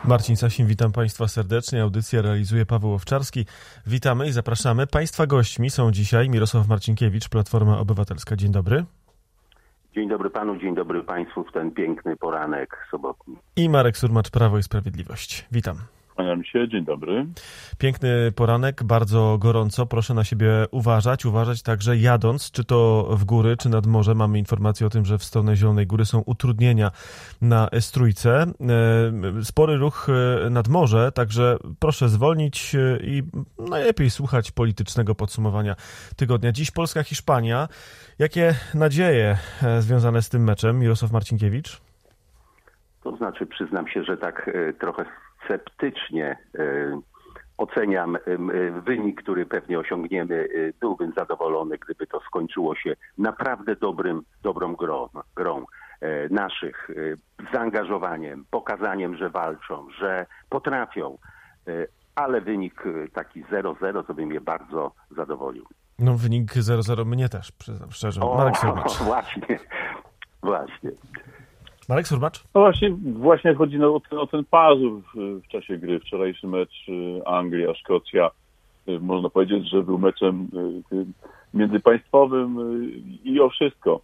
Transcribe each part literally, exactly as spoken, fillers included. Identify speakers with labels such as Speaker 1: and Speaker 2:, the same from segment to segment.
Speaker 1: Marcin Sasin, witam Państwa serdecznie. Audycję realizuje Paweł Owczarski. Witamy i zapraszamy. Państwa gośćmi są dzisiaj Mirosław Marcinkiewicz, Platforma Obywatelska. Dzień dobry.
Speaker 2: Dzień dobry panu, dzień dobry państwu w ten piękny poranek sobotni.
Speaker 1: I Marek Surmacz, Prawo i Sprawiedliwość. Witam.
Speaker 3: Kłaniam się, dzień dobry.
Speaker 1: Piękny poranek, bardzo gorąco. Proszę na siebie uważać, uważać także jadąc, czy to w góry, czy nad morze. Mamy informację o tym, że w stronę Zielonej Góry są utrudnienia na S trzy. Spory ruch nad morze, także proszę zwolnić i najlepiej słuchać politycznego podsumowania tygodnia. Dziś Polska-Hiszpania. Jakie nadzieje związane z tym meczem? Mirosław Marcinkiewicz?
Speaker 2: To znaczy, przyznam się, że tak trochę sceptycznie oceniam wynik, który pewnie osiągniemy. Byłbym zadowolony, gdyby to skończyło się naprawdę dobrym, dobrą grą, grą naszych, zaangażowaniem, pokazaniem, że walczą, że potrafią, ale wynik taki zero zero to by mnie bardzo zadowolił.
Speaker 1: No wynik zero zero mnie też, przyznam szczerze.
Speaker 2: O,
Speaker 1: Marek Surmacz.
Speaker 2: Właśnie, właśnie.
Speaker 1: Marek Surmacz?
Speaker 3: No właśnie, właśnie chodzi o ten, o ten pazur w, w czasie gry. Wczorajszy mecz Anglia-Szkocja. Można powiedzieć, że był meczem międzypaństwowym i o wszystko.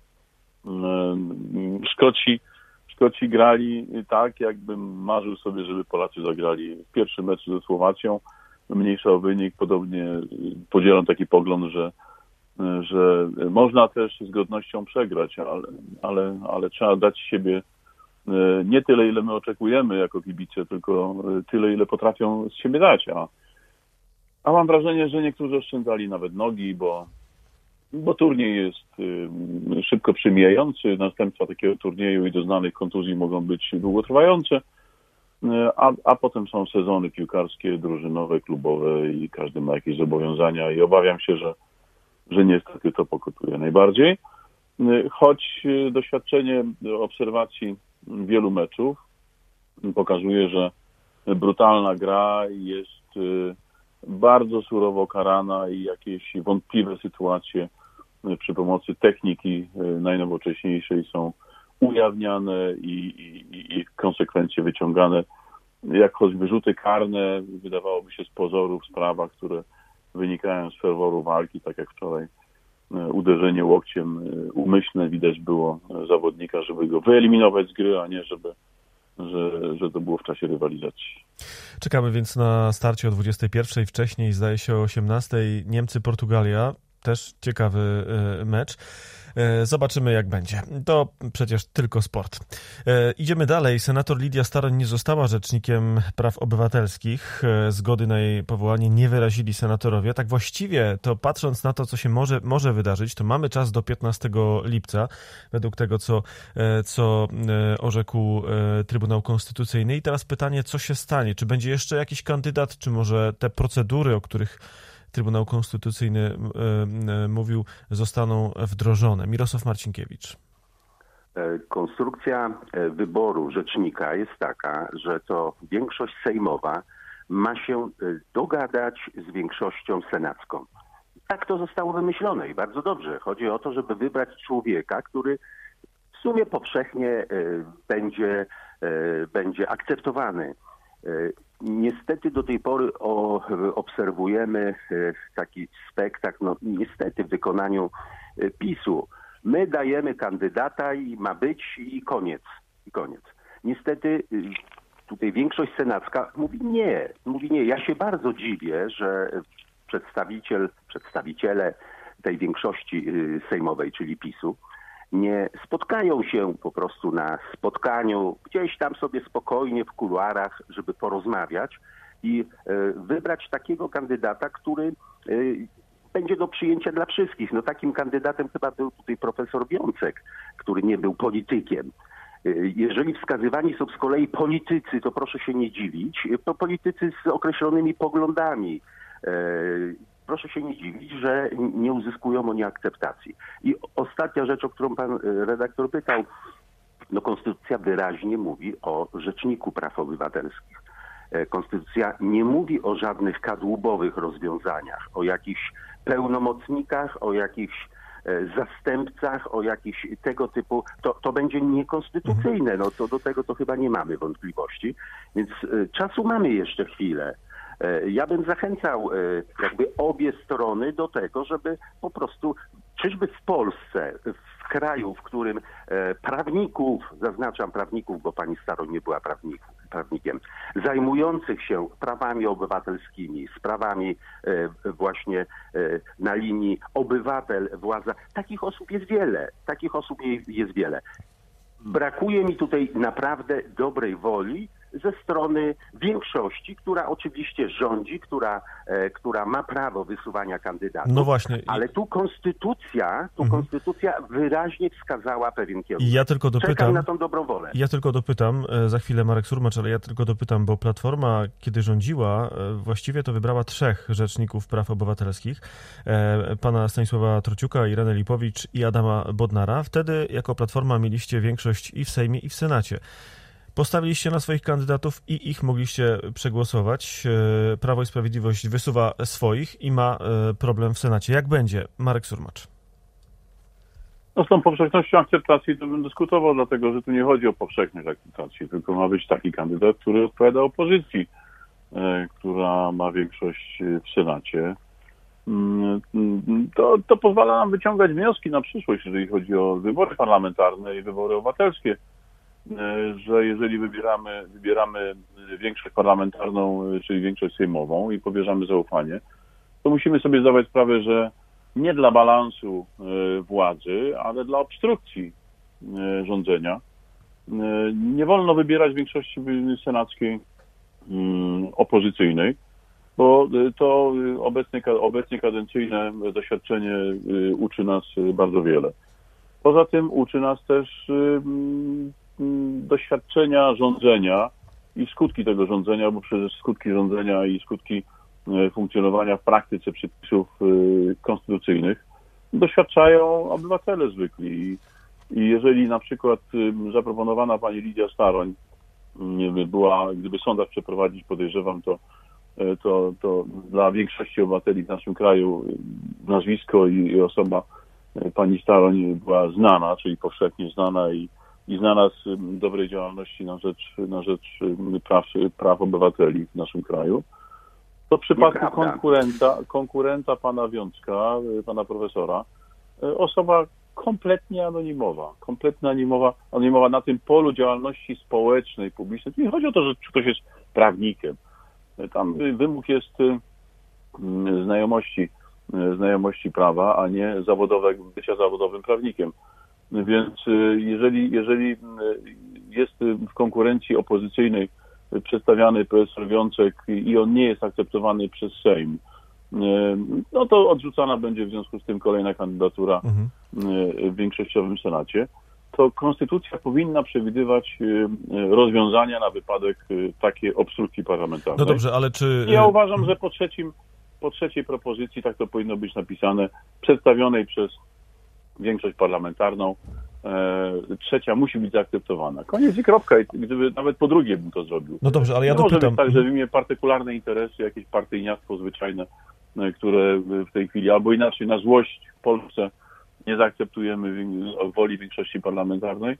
Speaker 3: Szkoci, Szkoci grali tak, jakbym marzył sobie, żeby Polacy zagrali pierwszy mecz ze Słowacją. Mniejsza o wynik. Podobnie podzielam taki pogląd, że że można też z godnością przegrać, ale, ale, ale trzeba dać siebie nie tyle, ile my oczekujemy jako kibice, tylko tyle, ile potrafią z siebie dać. A, a mam wrażenie, że niektórzy oszczędzali nawet nogi, bo, bo turniej jest szybko przemijający. Następstwa takiego turnieju i doznanych kontuzji mogą być długotrwające, a, a potem są sezony piłkarskie, drużynowe, klubowe i każdy ma jakieś zobowiązania i obawiam się, że że niestety to pokutuje najbardziej. Choć doświadczenie obserwacji wielu meczów pokazuje, że brutalna gra jest bardzo surowo karana i jakieś wątpliwe sytuacje przy pomocy techniki najnowocześniejszej są ujawniane i, i, i konsekwencje wyciągane, jak choćby rzuty karne, wydawałoby się z pozoru w sprawach, które wynikają z ferworu walki, tak jak wczoraj uderzenie łokciem umyślne widać było zawodnika, żeby go wyeliminować z gry, a nie żeby, że, że to było w czasie rywalizacji.
Speaker 1: Czekamy więc na starcie o dwudziestej pierwszej, wcześniej zdaje się o osiemnastej Niemcy-Portugalia. Też ciekawy mecz. Zobaczymy, jak będzie. To przecież tylko sport. Idziemy dalej. Senator Lidia Staroń nie została rzecznikiem praw obywatelskich. Zgody na jej powołanie nie wyrazili senatorowie. Tak właściwie, to patrząc na to, co się może, może wydarzyć, to mamy czas do piętnastego lipca, według tego, co, co orzekł Trybunał Konstytucyjny. I teraz pytanie, co się stanie? Czy będzie jeszcze jakiś kandydat, czy może te procedury, o których Trybunał Konstytucyjny y, y, mówił, zostaną wdrożone. Mirosław Marcinkiewicz.
Speaker 2: Konstrukcja wyboru rzecznika jest taka, że to większość sejmowa ma się dogadać z większością senacką. Tak to zostało wymyślone i bardzo dobrze. Chodzi o to, żeby wybrać człowieka, który w sumie powszechnie będzie, będzie akceptowany. Niestety do tej pory o, obserwujemy taki spektakl, no niestety w wykonaniu PiSu. My dajemy kandydata i ma być i koniec. I koniec. Niestety tutaj większość senacka mówi nie. Mówi nie. Ja się bardzo dziwię, że przedstawiciel, przedstawiciele tej większości sejmowej, czyli PiSu, nie spotkają się po prostu na spotkaniu gdzieś tam sobie spokojnie w kuluarach, żeby porozmawiać i wybrać takiego kandydata, który będzie do przyjęcia dla wszystkich. No takim kandydatem chyba był tutaj profesor Wiącek, który nie był politykiem. Jeżeli wskazywani są z kolei politycy, to proszę się nie dziwić, to politycy z określonymi poglądami. Proszę się nie dziwić, że nie uzyskują oni akceptacji. I ostatnia rzecz, o którą pan redaktor pytał, no konstytucja wyraźnie mówi o rzeczniku praw obywatelskich. Konstytucja nie mówi o żadnych kadłubowych rozwiązaniach, o jakichś pełnomocnikach, o jakichś zastępcach, o jakichś tego typu, to, to będzie niekonstytucyjne. No to do tego to chyba nie mamy wątpliwości. Więc czasu mamy jeszcze chwilę. Ja bym zachęcał jakby obie strony do tego, żeby po prostu, czyżby w Polsce, w kraju, w którym prawników, zaznaczam prawników, bo pani Staroń nie była prawników, prawnikiem, zajmujących się prawami obywatelskimi, sprawami właśnie na linii obywatel-władza, takich osób jest wiele, takich osób jest wiele. Brakuje mi tutaj naprawdę dobrej woli ze strony większości, która oczywiście rządzi, która, e, która ma prawo wysuwania kandydatów.
Speaker 1: No właśnie.
Speaker 2: Ale tu konstytucja, tu mhm. konstytucja wyraźnie wskazała pewien kierunek.
Speaker 1: I ja tylko dopytam,
Speaker 2: Czekam na tą dobrą wolę.
Speaker 1: Ja tylko dopytam, za chwilę Marek Surmacz, ale ja tylko dopytam, bo Platforma, kiedy rządziła, właściwie to wybrała trzech rzeczników praw obywatelskich. Pana Stanisława Trociuka, Irenę Lipowicz i Adama Bodnara. Wtedy jako Platforma mieliście większość i w Sejmie, i w Senacie. Postawiliście na swoich kandydatów i ich mogliście przegłosować. Prawo i Sprawiedliwość wysuwa swoich i ma problem w Senacie. Jak będzie? Marek Surmacz.
Speaker 3: No z tą powszechnością akceptacji to bym dyskutował, dlatego że tu nie chodzi o powszechność akceptacji, tylko ma być taki kandydat, który odpowiada opozycji, która ma większość w Senacie. To, to pozwala nam wyciągać wnioski na przyszłość, jeżeli chodzi o wybory parlamentarne i wybory obywatelskie, że jeżeli wybieramy, wybieramy większość parlamentarną, czyli większość sejmową i powierzamy zaufanie, to musimy sobie zdawać sprawę, że nie dla balansu władzy, ale dla obstrukcji rządzenia nie wolno wybierać większości senackiej opozycyjnej, bo to obecnie, obecnie kadencyjne doświadczenie uczy nas bardzo wiele. Poza tym uczy nas też doświadczenia rządzenia i skutki tego rządzenia, bo przecież skutki rządzenia i skutki funkcjonowania w praktyce przepisów konstytucyjnych doświadczają obywatele zwykli. I jeżeli na przykład zaproponowana pani Lidia Staroń była, gdyby sondaż przeprowadzić, podejrzewam, to, to, to dla większości obywateli w naszym kraju nazwisko i osoba pani Staroń była znana, czyli powszechnie znana i, i znana z dobrej działalności na rzecz, na rzecz praw, praw obywateli w naszym kraju, to w przypadku konkurenta, konkurenta pana Wiącka, pana profesora, osoba kompletnie anonimowa, kompletnie anonimowa, anonimowa na tym polu działalności społecznej, publicznej. Nie chodzi o to, że ktoś jest prawnikiem. Tam wymóg jest znajomości, znajomości prawa, a nie zawodowego, bycia zawodowym prawnikiem. Więc jeżeli, jeżeli jest w konkurencji opozycyjnej przedstawiany profesor Wiącek i on nie jest akceptowany przez Sejm, no to odrzucana będzie w związku z tym kolejna kandydatura mhm. w większościowym Senacie. To konstytucja powinna przewidywać rozwiązania na wypadek takiej obstrukcji parlamentarnej.
Speaker 1: No dobrze, ale czy...
Speaker 3: Ja uważam, że po, trzecim, po trzeciej propozycji, tak to powinno być napisane, przedstawionej przez większość parlamentarną, e, trzecia musi być zaakceptowana. Koniec i kropka. I gdyby nawet po drugie bym to zrobił.
Speaker 1: No dobrze, ale ja
Speaker 3: dopytam.
Speaker 1: dopytam.
Speaker 3: Może być tak, że w imię partykularne interesy, jakieś partyjniactwo zwyczajne, które w tej chwili, albo inaczej na złość w Polsce nie zaakceptujemy woli większości parlamentarnej,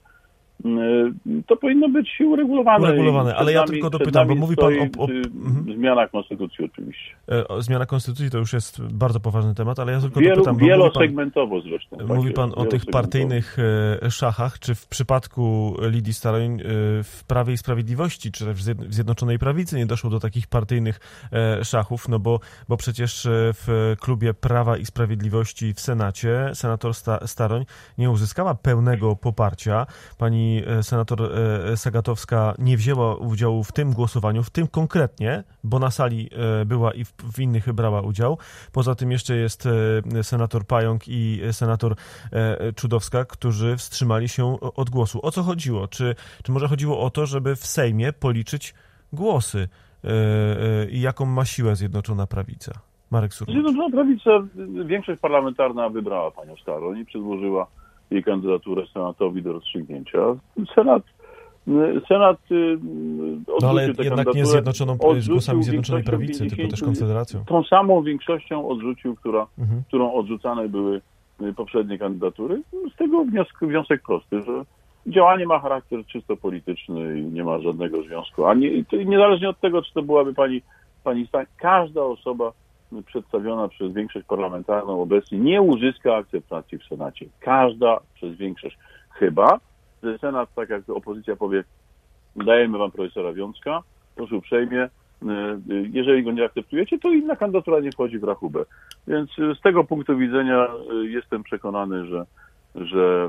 Speaker 3: to powinno być uregulowane.
Speaker 1: Uregulowane, ale ja tylko dopytam, bo mówi pan o... o...
Speaker 3: Zmiana konstytucji oczywiście.
Speaker 1: E, zmiana konstytucji to już jest bardzo poważny temat, ale ja tylko
Speaker 3: Wielu,
Speaker 1: dopytam... Bo
Speaker 3: wielosegmentowo mówi pan, zresztą.
Speaker 1: Mówi pan o tych partyjnych szachach, czy w przypadku Lidii Staroń w Prawie i Sprawiedliwości, czy też w Zjednoczonej Prawicy nie doszło do takich partyjnych szachów, no bo, bo przecież w klubie Prawa i Sprawiedliwości w Senacie senator Sta- Staroń nie uzyskała pełnego poparcia. Pani senator Sagatowska nie wzięła udziału w tym głosowaniu, w tym konkretnie, bo na sali była i w, w innych brała udział. Poza tym jeszcze jest senator Pająk i senator Czudowska, którzy wstrzymali się od głosu. O co chodziło? Czy, czy może chodziło o to, żeby w Sejmie policzyć głosy i jaką ma siłę Zjednoczona Prawica? Marek Surmacz.
Speaker 3: Zjednoczona Prawica, większość parlamentarna wybrała panią Staroń i przedłożyła jej kandydaturę Senatowi do rozstrzygnięcia. Senat, Senat odrzucił
Speaker 1: no ale
Speaker 3: tę
Speaker 1: jednak nie zjednoczoną, z głosami Zjednoczonej Prawicy, tylko też Konfederacją.
Speaker 3: Tą samą większością odrzucił, która, mhm. którą odrzucane były poprzedniej kandydatury. Z tego wniosek, wniosek prosty, że działanie ma charakter czysto polityczny i nie ma żadnego związku. A nie, to niezależnie od tego, czy to byłaby pani, pani Stań, każda osoba przedstawiona przez większość parlamentarną obecnie nie uzyska akceptacji w Senacie. Każda przez większość. Chyba, że Senat, tak jak opozycja powie, dajemy wam profesora Wiącka, proszę uprzejmie, jeżeli go nie akceptujecie, to inna kandydatura nie wchodzi w rachubę. Więc z tego punktu widzenia jestem przekonany, że, że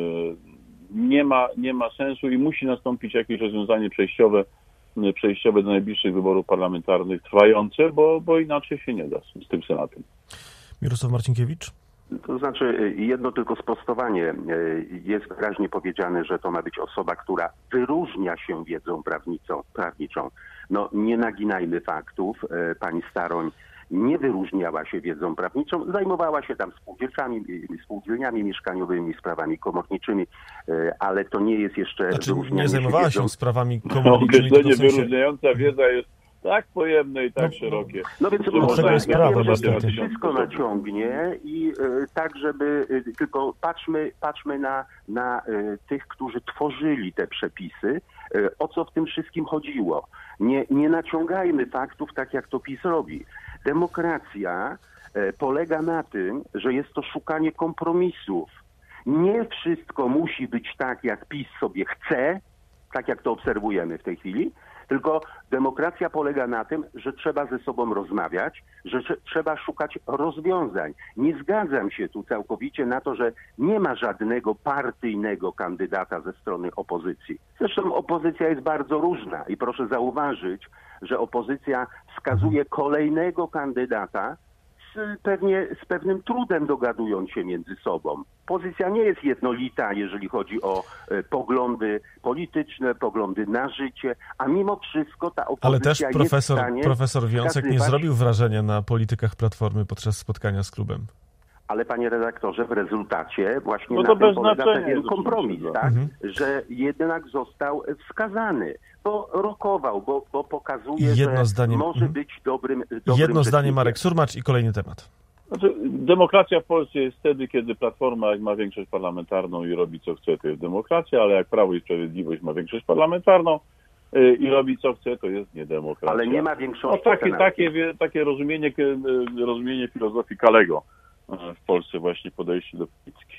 Speaker 3: nie ma, nie ma sensu i musi nastąpić jakieś rozwiązanie przejściowe, przejściowe do najbliższych wyborów parlamentarnych, trwające, bo, bo inaczej się nie da z, z tym Senatem.
Speaker 1: Mirosław Marcinkiewicz?
Speaker 2: To znaczy, jedno tylko sprostowanie. Jest wyraźnie powiedziane, że to ma być osoba, która wyróżnia się wiedzą prawnicą, prawniczą. No nie naginajmy faktów. Pani Staroń nie wyróżniała się wiedzą prawniczą, zajmowała się tam spółdzielcami, spółdzielniami mieszkaniowymi, sprawami komorniczymi, ale to nie jest jeszcze
Speaker 1: znaczy,
Speaker 2: wyróżnianie
Speaker 1: nie zajmowała się,
Speaker 2: się wiedzą.
Speaker 1: sprawami komorniczymi.
Speaker 3: No, określenie
Speaker 1: w sensie...
Speaker 3: wyróżniająca wiedza jest tak pojemne i tak no, szerokie.
Speaker 2: No więc
Speaker 1: no,
Speaker 2: można,
Speaker 1: jest
Speaker 2: ja
Speaker 1: prawo,
Speaker 2: wiem, że
Speaker 1: niestety.
Speaker 2: wszystko naciągnie i y, tak, żeby y, tylko patrzmy, patrzmy na, na y, tych, którzy tworzyli te przepisy, y, o co w tym wszystkim chodziło. Nie, nie naciągajmy faktów tak, jak to PiS robi. Demokracja y, polega na tym, że jest to szukanie kompromisów. Nie wszystko musi być tak, jak PiS sobie chce, tak jak to obserwujemy w tej chwili, tylko demokracja polega na tym, że trzeba ze sobą rozmawiać, że trzeba szukać rozwiązań. Nie zgadzam się tu całkowicie na to, że nie ma żadnego partyjnego kandydata ze strony opozycji. Zresztą opozycja jest bardzo różna i proszę zauważyć, że opozycja wskazuje kolejnego kandydata, z, pewnie z pewnym trudem dogadując się między sobą. Pozycja nie jest jednolita, jeżeli chodzi o e, poglądy polityczne, poglądy na życie, a mimo wszystko ta opozycja
Speaker 1: Ale też profesor,
Speaker 2: jest w stanie
Speaker 1: profesor Wiącek
Speaker 2: wskazywać...
Speaker 1: nie zrobił wrażenia na politykach Platformy podczas spotkania z klubem.
Speaker 2: Ale panie redaktorze, w rezultacie właśnie
Speaker 3: no
Speaker 2: na
Speaker 3: to
Speaker 2: tym polega
Speaker 3: znaczenia,
Speaker 2: pewien kompromis, tak?
Speaker 1: Mhm.
Speaker 2: Że jednak został wskazany, bo rokował, bo, bo pokazuje,
Speaker 1: Jedno
Speaker 2: że
Speaker 1: zdanie...
Speaker 2: może być dobrym, dobrym
Speaker 1: Jedno zdanie,
Speaker 2: rzecznikiem.
Speaker 1: Marek Surmacz i kolejny temat.
Speaker 3: Znaczy, demokracja w Polsce jest wtedy, kiedy Platforma jak ma większość parlamentarną i robi co chce, to jest demokracja, ale jak Prawo i Sprawiedliwość ma większość parlamentarną yy, i robi co chce, to jest niedemokracja.
Speaker 2: Ale nie ma większości.
Speaker 3: No, takie, takie, takie rozumienie, rozumienie filozofii Kalego w Polsce właśnie podejście do polityki.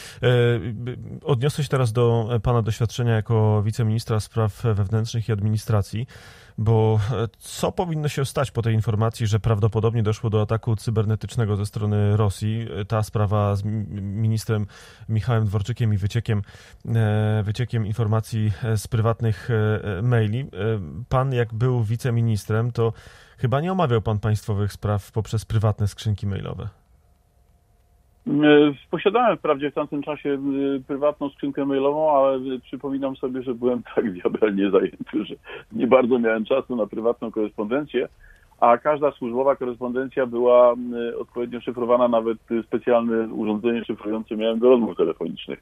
Speaker 1: Odniosę się teraz do pana doświadczenia jako wiceministra spraw wewnętrznych i administracji, bo co powinno się stać po tej informacji, że prawdopodobnie doszło do ataku cybernetycznego ze strony Rosji? Ta sprawa z ministrem Michałem Dworczykiem i wyciekiem, wyciekiem informacji z prywatnych maili. Pan jak był wiceministrem, to chyba nie omawiał pan państwowych spraw poprzez prywatne skrzynki mailowe.
Speaker 3: Posiadałem wprawdzie w tamtym czasie prywatną skrzynkę mailową, ale przypominam sobie, że byłem tak diabelnie zajęty, że nie bardzo miałem czasu na prywatną korespondencję, a każda służbowa korespondencja była odpowiednio szyfrowana, nawet specjalne urządzenie szyfrujące miałem do rozmów telefonicznych,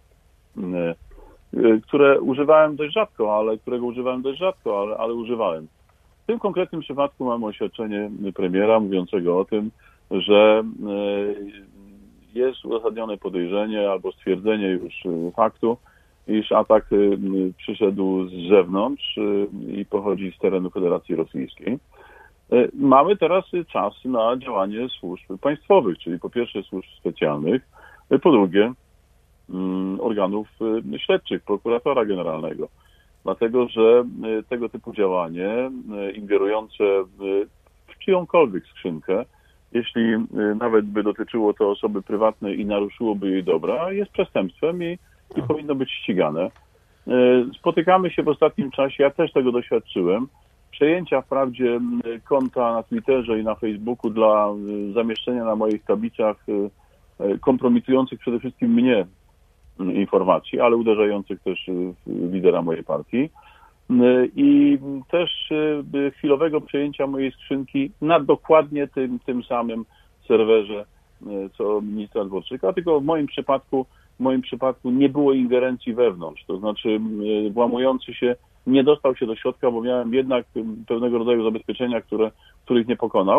Speaker 3: które używałem dość rzadko, ale którego używałem dość rzadko, ale, ale używałem. W tym konkretnym przypadku mamy oświadczenie premiera mówiącego o tym, że jest uzasadnione podejrzenie albo stwierdzenie już faktu, iż atak przyszedł z zewnątrz i pochodzi z terenu Federacji Rosyjskiej. Mamy teraz czas na działanie służb państwowych, czyli po pierwsze służb specjalnych, po drugie organów śledczych, prokuratora generalnego. Dlatego, że tego typu działanie ingerujące w czyjąkolwiek skrzynkę, jeśli nawet by dotyczyło to osoby prywatnej i naruszyłoby jej dobra, jest przestępstwem i, i powinno być ścigane. Spotykamy się w ostatnim czasie, ja też tego doświadczyłem, przejęcia wprawdzie konta na Twitterze i na Facebooku dla zamieszczenia na moich tablicach kompromitujących przede wszystkim mnie informacji, ale uderzających też w lidera mojej partii. I też chwilowego przejęcia mojej skrzynki na dokładnie tym, tym samym serwerze, co ministra Dworczyka, tylko w moim przypadku w moim przypadku nie było ingerencji wewnątrz, to znaczy włamujący się nie dostał się do środka, bo miałem jednak pewnego rodzaju zabezpieczenia, które, których nie pokonał,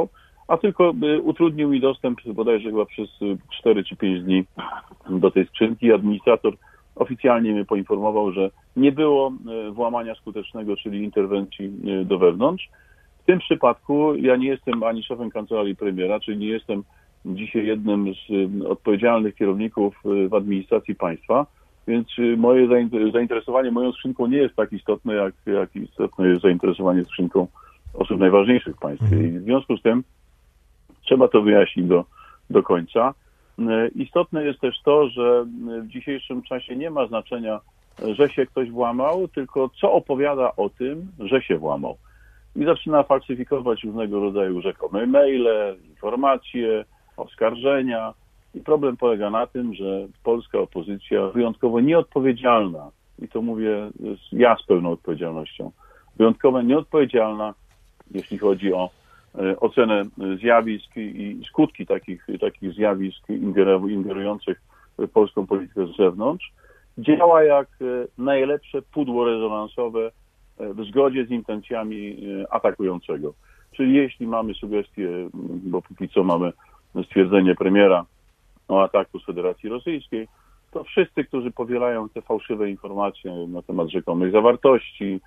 Speaker 3: a tylko utrudnił mi dostęp bodajże chyba przez cztery czy pięć dni do tej skrzynki. Administrator oficjalnie mnie poinformował, że nie było włamania skutecznego, czyli interwencji do wewnątrz. W tym przypadku ja nie jestem ani szefem kancelarii premiera, czyli nie jestem dzisiaj jednym z odpowiedzialnych kierowników w administracji państwa, więc moje zainteresowanie moją skrzynką nie jest tak istotne, jak, jak istotne jest zainteresowanie skrzynką osób najważniejszych w państwie. I w związku z tym trzeba to wyjaśnić do, do końca. Istotne jest też to, że w dzisiejszym czasie nie ma znaczenia, że się ktoś włamał, tylko co opowiada o tym, że się włamał. I zaczyna falsyfikować różnego rodzaju rzekome maile, informacje, oskarżenia. I problem polega na tym, że polska opozycja wyjątkowo nieodpowiedzialna, i to mówię ja z pełną odpowiedzialnością, wyjątkowo nieodpowiedzialna, jeśli chodzi o ocenę zjawisk i skutki takich, takich zjawisk ingerujących w polską politykę z zewnątrz, działa jak najlepsze pudło rezonansowe w zgodzie z intencjami atakującego. Czyli jeśli mamy sugestie, bo póki co mamy stwierdzenie premiera o ataku z Federacji Rosyjskiej, to wszyscy, którzy powielają te fałszywe informacje na temat rzekomych zawartości,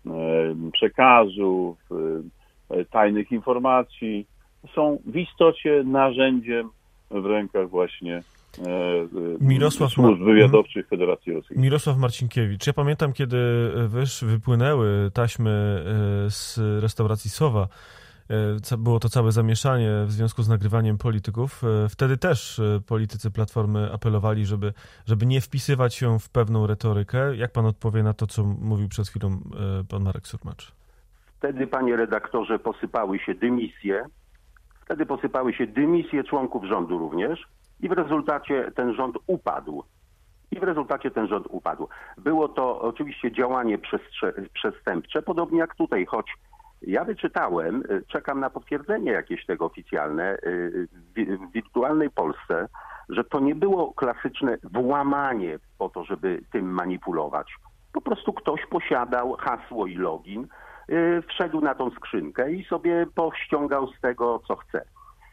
Speaker 3: przekazów, tajnych informacji, są w istocie narzędziem w rękach właśnie Mirosław służb wywiadowczych Federacji Rosyjskiej.
Speaker 1: Mirosław Marcinkiewicz. Ja pamiętam, kiedy wysz, wypłynęły taśmy z restauracji Sowa, było to całe zamieszanie w związku z nagrywaniem polityków. Wtedy też politycy Platformy apelowali, żeby, żeby nie wpisywać się w pewną retorykę. Jak pan odpowie na to, co mówił przed chwilą pan Marek Surmacz?
Speaker 2: Wtedy, panie redaktorze, posypały się dymisje. Wtedy posypały się dymisje członków rządu również i w rezultacie ten rząd upadł. I w rezultacie ten rząd upadł. Było to oczywiście działanie przestępcze, podobnie jak tutaj, choć ja wyczytałem, czekam na potwierdzenie jakieś tego oficjalne, w wirtualnej Polsce, że to nie było klasyczne włamanie po to, żeby tym manipulować. Po prostu ktoś posiadał hasło i login, wszedł na tą skrzynkę i sobie pościągał z tego, co chce.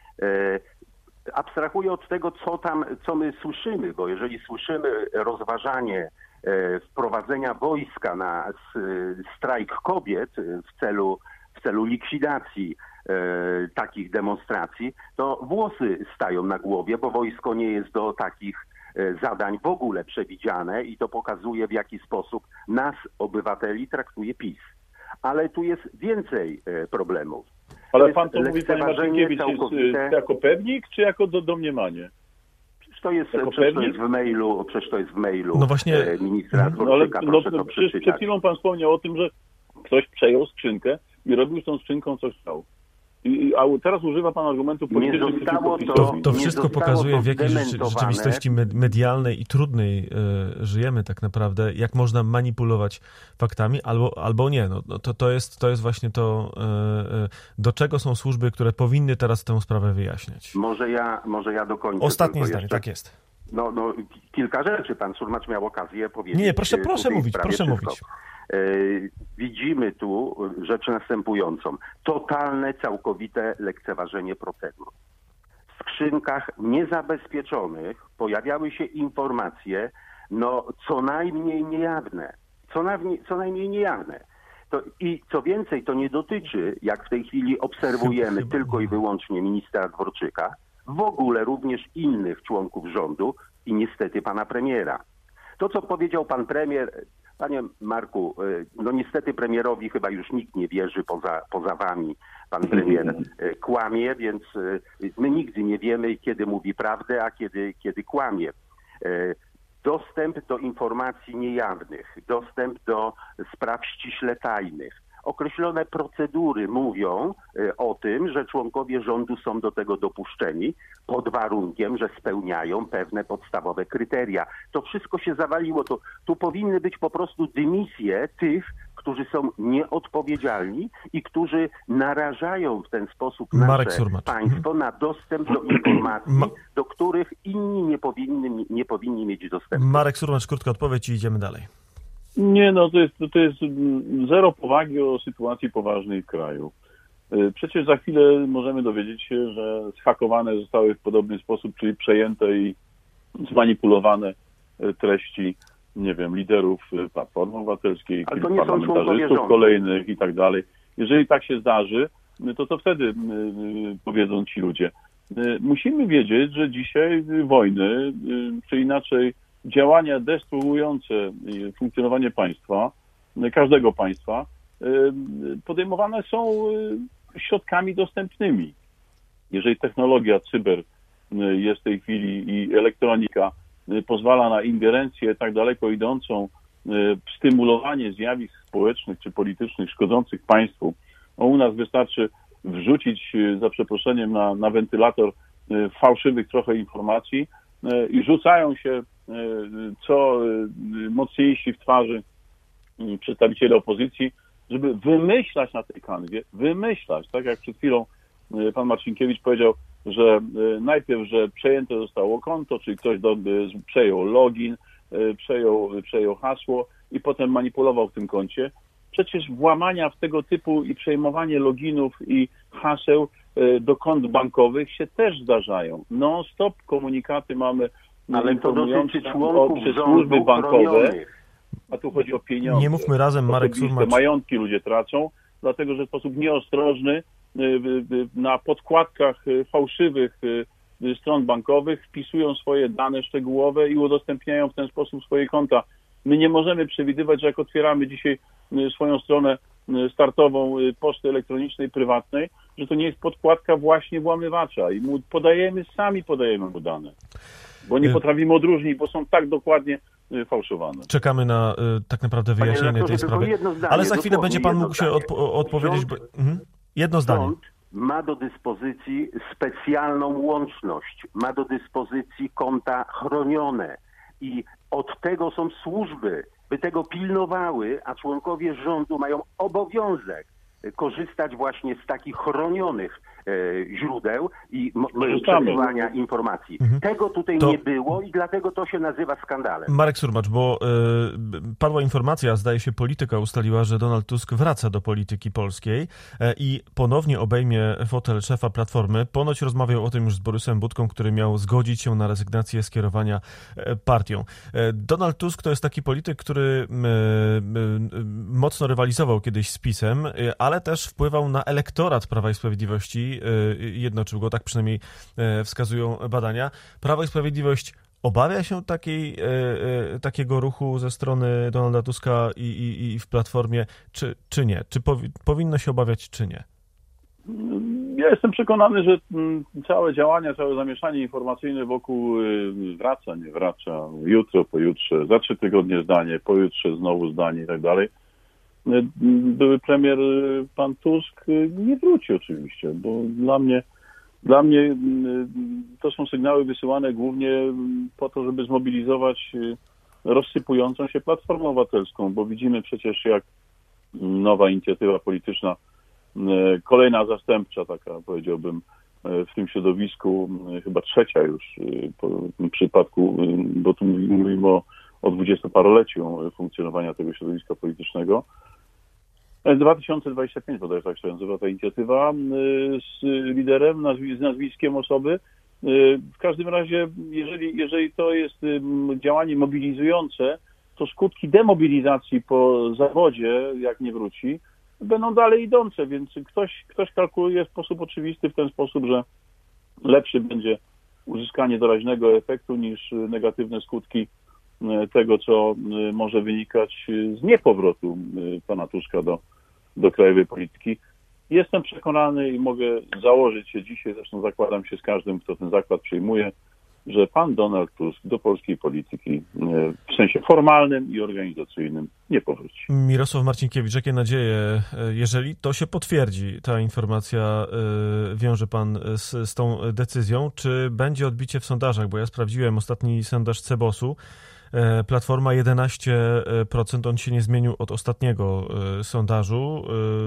Speaker 2: Abstrahuję od tego, co tam, co my słyszymy, bo jeżeli słyszymy rozważanie wprowadzenia wojska na strajk kobiet w celu, w celu likwidacji takich demonstracji, to włosy stają na głowie, bo wojsko nie jest do takich zadań w ogóle przewidziane i to pokazuje, w jaki sposób nas, obywateli, traktuje PiS. Ale tu jest więcej problemów.
Speaker 3: Ale pan to mówi, panie Marcinkiewicz, całkowite... jako pewnik, czy jako do, domniemanie?
Speaker 2: Przecież to jest, przecież to jest w mailu, przecież to jest w mailu
Speaker 1: no właśnie,
Speaker 2: ministra Dworczyka,
Speaker 3: no,
Speaker 2: proszę
Speaker 3: no,
Speaker 2: to
Speaker 3: przed,
Speaker 2: przeczytać.
Speaker 3: Przed chwilą pan wspomniał o tym, że ktoś przejął skrzynkę i robił z tą skrzynką, co chciał. I, a teraz używa pan argumentu politycznych.
Speaker 2: Nie zostało to,
Speaker 1: to, to wszystko
Speaker 2: nie
Speaker 1: pokazuje,
Speaker 2: to
Speaker 1: w jakiej rzeczywistości medialnej i trudnej y, żyjemy tak naprawdę, jak można manipulować faktami, albo, albo nie. No, to, to, jest, to jest właśnie to, y, y, do czego są służby, które powinny teraz tę sprawę wyjaśniać.
Speaker 2: Może ja, może ja dokończę.
Speaker 1: Ostatnie zdanie,
Speaker 2: jeszcze.
Speaker 1: Tak jest.
Speaker 2: No, no, kilka rzeczy pan Surmacz miał okazję powiedzieć.
Speaker 1: Nie, proszę, proszę mówić, proszę
Speaker 2: wszystko.
Speaker 1: mówić.
Speaker 2: Widzimy tu rzecz następującą. Totalne, całkowite lekceważenie procedur. W skrzynkach niezabezpieczonych pojawiały się informacje, no co najmniej niejawne. Co, najmniej, co najmniej niejawne. To, I co więcej, to nie dotyczy, jak w tej chwili obserwujemy, tylko i wyłącznie ministra Dworczyka, w ogóle również innych członków rządu i niestety pana premiera. To, co powiedział pan premier, panie Marku, no niestety premierowi chyba już nikt nie wierzy poza, poza wami. Pan premier kłamie, więc my nigdy nie wiemy, kiedy mówi prawdę, a kiedy, kiedy kłamie. Dostęp do informacji niejawnych, dostęp do spraw ściśle tajnych. Określone procedury mówią o tym, że członkowie rządu są do tego dopuszczeni pod warunkiem, że spełniają pewne podstawowe kryteria. To wszystko się zawaliło. To, tu powinny być po prostu dymisje tych, którzy są nieodpowiedzialni i którzy narażają w ten sposób nasze państwo na dostęp do informacji, Ma... do których inni nie powinni, nie powinni mieć dostępu.
Speaker 1: Marek Surmacz, krótka odpowiedź i idziemy dalej.
Speaker 3: Nie, no to jest, to jest zero powagi o sytuacji poważnej w kraju. Przecież za chwilę możemy dowiedzieć się, że zhakowane zostały w podobny sposób, czyli przejęte i zmanipulowane treści, nie wiem, liderów Platformy Obywatelskiej, parlamentarzystów kolejnych i tak dalej. Jeżeli tak się zdarzy, to co wtedy powiedzą ci ludzie? Musimy wiedzieć, że dzisiaj wojny, czy inaczej działania destruujące funkcjonowanie państwa, każdego państwa, podejmowane są środkami dostępnymi. Jeżeli technologia cyber jest w tej chwili i elektronika pozwala na ingerencję tak daleko idącą, stymulowanie zjawisk społecznych czy politycznych szkodzących państwu, no u nas wystarczy wrzucić za przeproszeniem na, na wentylator fałszywych trochę informacji i rzucają się co mocniejsi w twarzy przedstawiciele opozycji, żeby wymyślać na tej kanwie, wymyślać, tak jak przed chwilą pan Marcinkiewicz powiedział, że najpierw, że przejęte zostało konto, czyli ktoś do, przejął login, przejął, przejął hasło i potem manipulował w tym koncie. Przecież włamania w tego typu i przejmowanie loginów i haseł do kont bankowych się też zdarzają. Non-stop komunikaty mamy
Speaker 2: ale
Speaker 3: informujące o przez służby bankowe, chronionych. A tu chodzi o pieniądze.
Speaker 1: Nie mówmy razem, Marek Surmacz.
Speaker 3: Majątki ludzie tracą, dlatego że w sposób nieostrożny na podkładkach fałszywych stron bankowych wpisują swoje dane szczegółowe i udostępniają w ten sposób swoje konta. My nie możemy przewidywać, że jak otwieramy dzisiaj swoją stronę startową poczty elektronicznej prywatnej, że to nie jest podkładka właśnie włamywacza i mu podajemy, sami podajemy mu dane, bo nie potrafimy odróżnić, bo są tak dokładnie fałszowane.
Speaker 1: Czekamy na tak naprawdę wyjaśnienie tej sprawy, zdanie, ale za chwilę będzie pan mógł się odpo- odpowiedzieć. Bo... Mhm. Jedno zdanie.
Speaker 2: Rząd ma do dyspozycji specjalną łączność, ma do dyspozycji konta chronione i od tego są służby, by tego pilnowały, a członkowie rządu mają obowiązek korzystać właśnie z takich chronionych e, źródeł i przekazywania informacji. Mhm. Tego tutaj to... nie było i dlatego to się nazywa skandalem.
Speaker 1: Marek Surmacz, bo y, padła informacja, zdaje się Polityka ustaliła, że Donald Tusk wraca do polityki polskiej e, i ponownie obejmie fotel szefa Platformy. Ponoć rozmawiał o tym już z Borysem Budką, który miał zgodzić się na rezygnację z kierowania e, partią. E, Donald Tusk to jest taki polityk, który e, e, mocno rywalizował kiedyś z PiS-em, e, ale też wpływał na elektorat Prawa i Sprawiedliwości, jednoczył go, tak przynajmniej wskazują badania. Prawo i Sprawiedliwość obawia się takiej, takiego ruchu ze strony Donalda Tuska i, i, i w Platformie, czy, czy nie? Czy powi- powinno się obawiać, czy nie?
Speaker 3: Ja jestem przekonany, że całe działania, całe zamieszanie informacyjne wokół wraca, nie wraca, jutro, pojutrze, za trzy tygodnie zdanie, pojutrze znowu zdanie i tak dalej. Były premier pan Tusk nie wróci oczywiście, bo dla mnie, dla mnie to są sygnały wysyłane głównie po to, żeby zmobilizować rozsypującą się Platformę Obywatelską, bo widzimy przecież, jak nowa inicjatywa polityczna, kolejna zastępcza taka, powiedziałbym, w tym środowisku, chyba trzecia już w przypadku, bo tu mówimy o, o dwudziestoparoleciu funkcjonowania tego środowiska politycznego. dwa tysiące dwudziesty piąty bodaj tak się nazywa ta inicjatywa, z liderem, z nazwiskiem osoby. W każdym razie, jeżeli, jeżeli to jest działanie mobilizujące, to skutki demobilizacji po zawodzie, jak nie wróci, będą dalej idące, więc ktoś, ktoś kalkuluje w sposób oczywisty w ten sposób, że lepszy będzie uzyskanie doraźnego efektu niż negatywne skutki tego, co może wynikać z niepowrotu pana Tuska do, do krajowej polityki. Jestem przekonany i mogę założyć się dzisiaj, zresztą zakładam się z każdym, kto ten zakład przyjmuje, że pan Donald Tusk do polskiej polityki w sensie formalnym i organizacyjnym nie powróci.
Speaker 1: Mirosław Marcinkiewicz, jakie nadzieje, jeżeli to się potwierdzi, ta informacja wiąże pan z, z tą decyzją, czy będzie odbicie w sondażach? Bo ja sprawdziłem ostatni sondaż Cebosu, Platforma jedenaście procent, on się nie zmienił od ostatniego sondażu.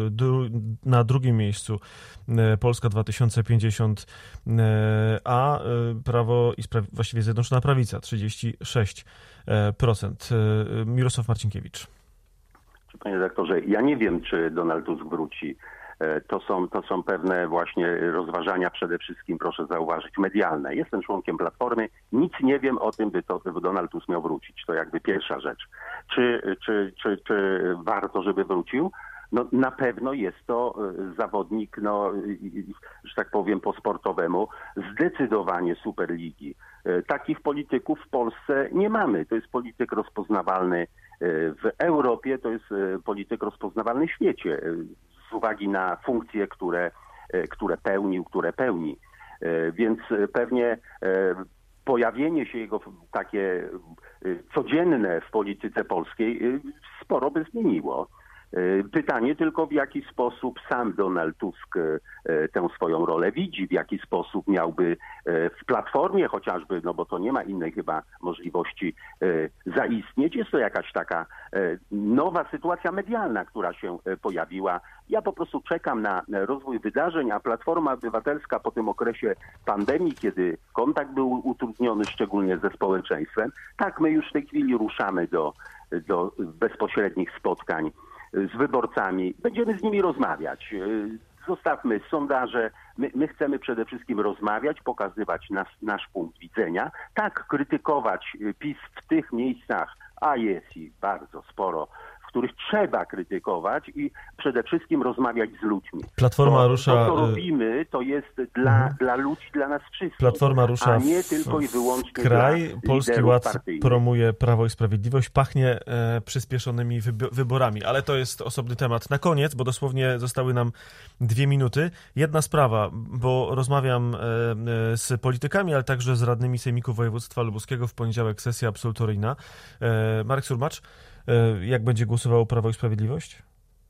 Speaker 1: Na drugim miejscu Polska dwa tysiące pięćdziesiąt, a Prawo i Spraw... właściwie Zjednoczona Prawica trzydzieści sześć procent. Mirosław Marcinkiewicz.
Speaker 2: Panie redaktorze, ja nie wiem, czy Donald Tusk wróci. To są, to są pewne właśnie rozważania przede wszystkim, proszę zauważyć, medialne. Jestem członkiem Platformy, nic nie wiem o tym, by, to, by Donald Tusk miał wrócić. To jakby pierwsza rzecz. Czy, czy, czy, czy warto, żeby wrócił? No na pewno jest to zawodnik, no, że tak powiem po sportowemu, zdecydowanie Superligi. Takich polityków w Polsce nie mamy. To jest polityk rozpoznawalny w Europie, to jest polityk rozpoznawalny w świecie z uwagi na funkcje, które, które pełnił, które pełni. Więc pewnie pojawienie się jego takie codzienne w polityce polskiej sporo by zmieniło. Pytanie tylko, w jaki sposób sam Donald Tusk tę swoją rolę widzi, w jaki sposób miałby w Platformie chociażby, no bo to nie ma innej chyba możliwości zaistnieć. Jest to jakaś taka nowa sytuacja medialna, która się pojawiła. Ja po prostu czekam na rozwój wydarzeń, a Platforma Obywatelska po tym okresie pandemii, kiedy kontakt był utrudniony szczególnie ze społeczeństwem, tak my już w tej chwili ruszamy do, do bezpośrednich spotkań z wyborcami. Będziemy z nimi rozmawiać. Zostawmy sondaże. My, my chcemy przede wszystkim rozmawiać, pokazywać nas, nasz punkt widzenia. Tak, krytykować PiS w tych miejscach, a jest ich bardzo sporo, w których trzeba krytykować i przede wszystkim rozmawiać z ludźmi.
Speaker 1: Platforma
Speaker 2: to,
Speaker 1: rusza...
Speaker 2: To, co robimy, to jest dla, mhm. dla ludzi, dla nas wszystkich,
Speaker 1: Platforma rusza
Speaker 2: a nie tylko i wyłącznie
Speaker 1: kraj.
Speaker 2: dla
Speaker 1: Polski Ład
Speaker 2: partyjnych.
Speaker 1: Promuje Prawo i Sprawiedliwość. Pachnie e, przyspieszonymi wyborami, ale to jest osobny temat. Na koniec, bo dosłownie zostały nam dwie minuty. Jedna sprawa, bo rozmawiam e, e, z politykami, ale także z radnymi Sejmiku Województwa Lubuskiego. W poniedziałek sesja absolutoryjna. E, Marek Surmacz, jak będzie głosowało Prawo i Sprawiedliwość?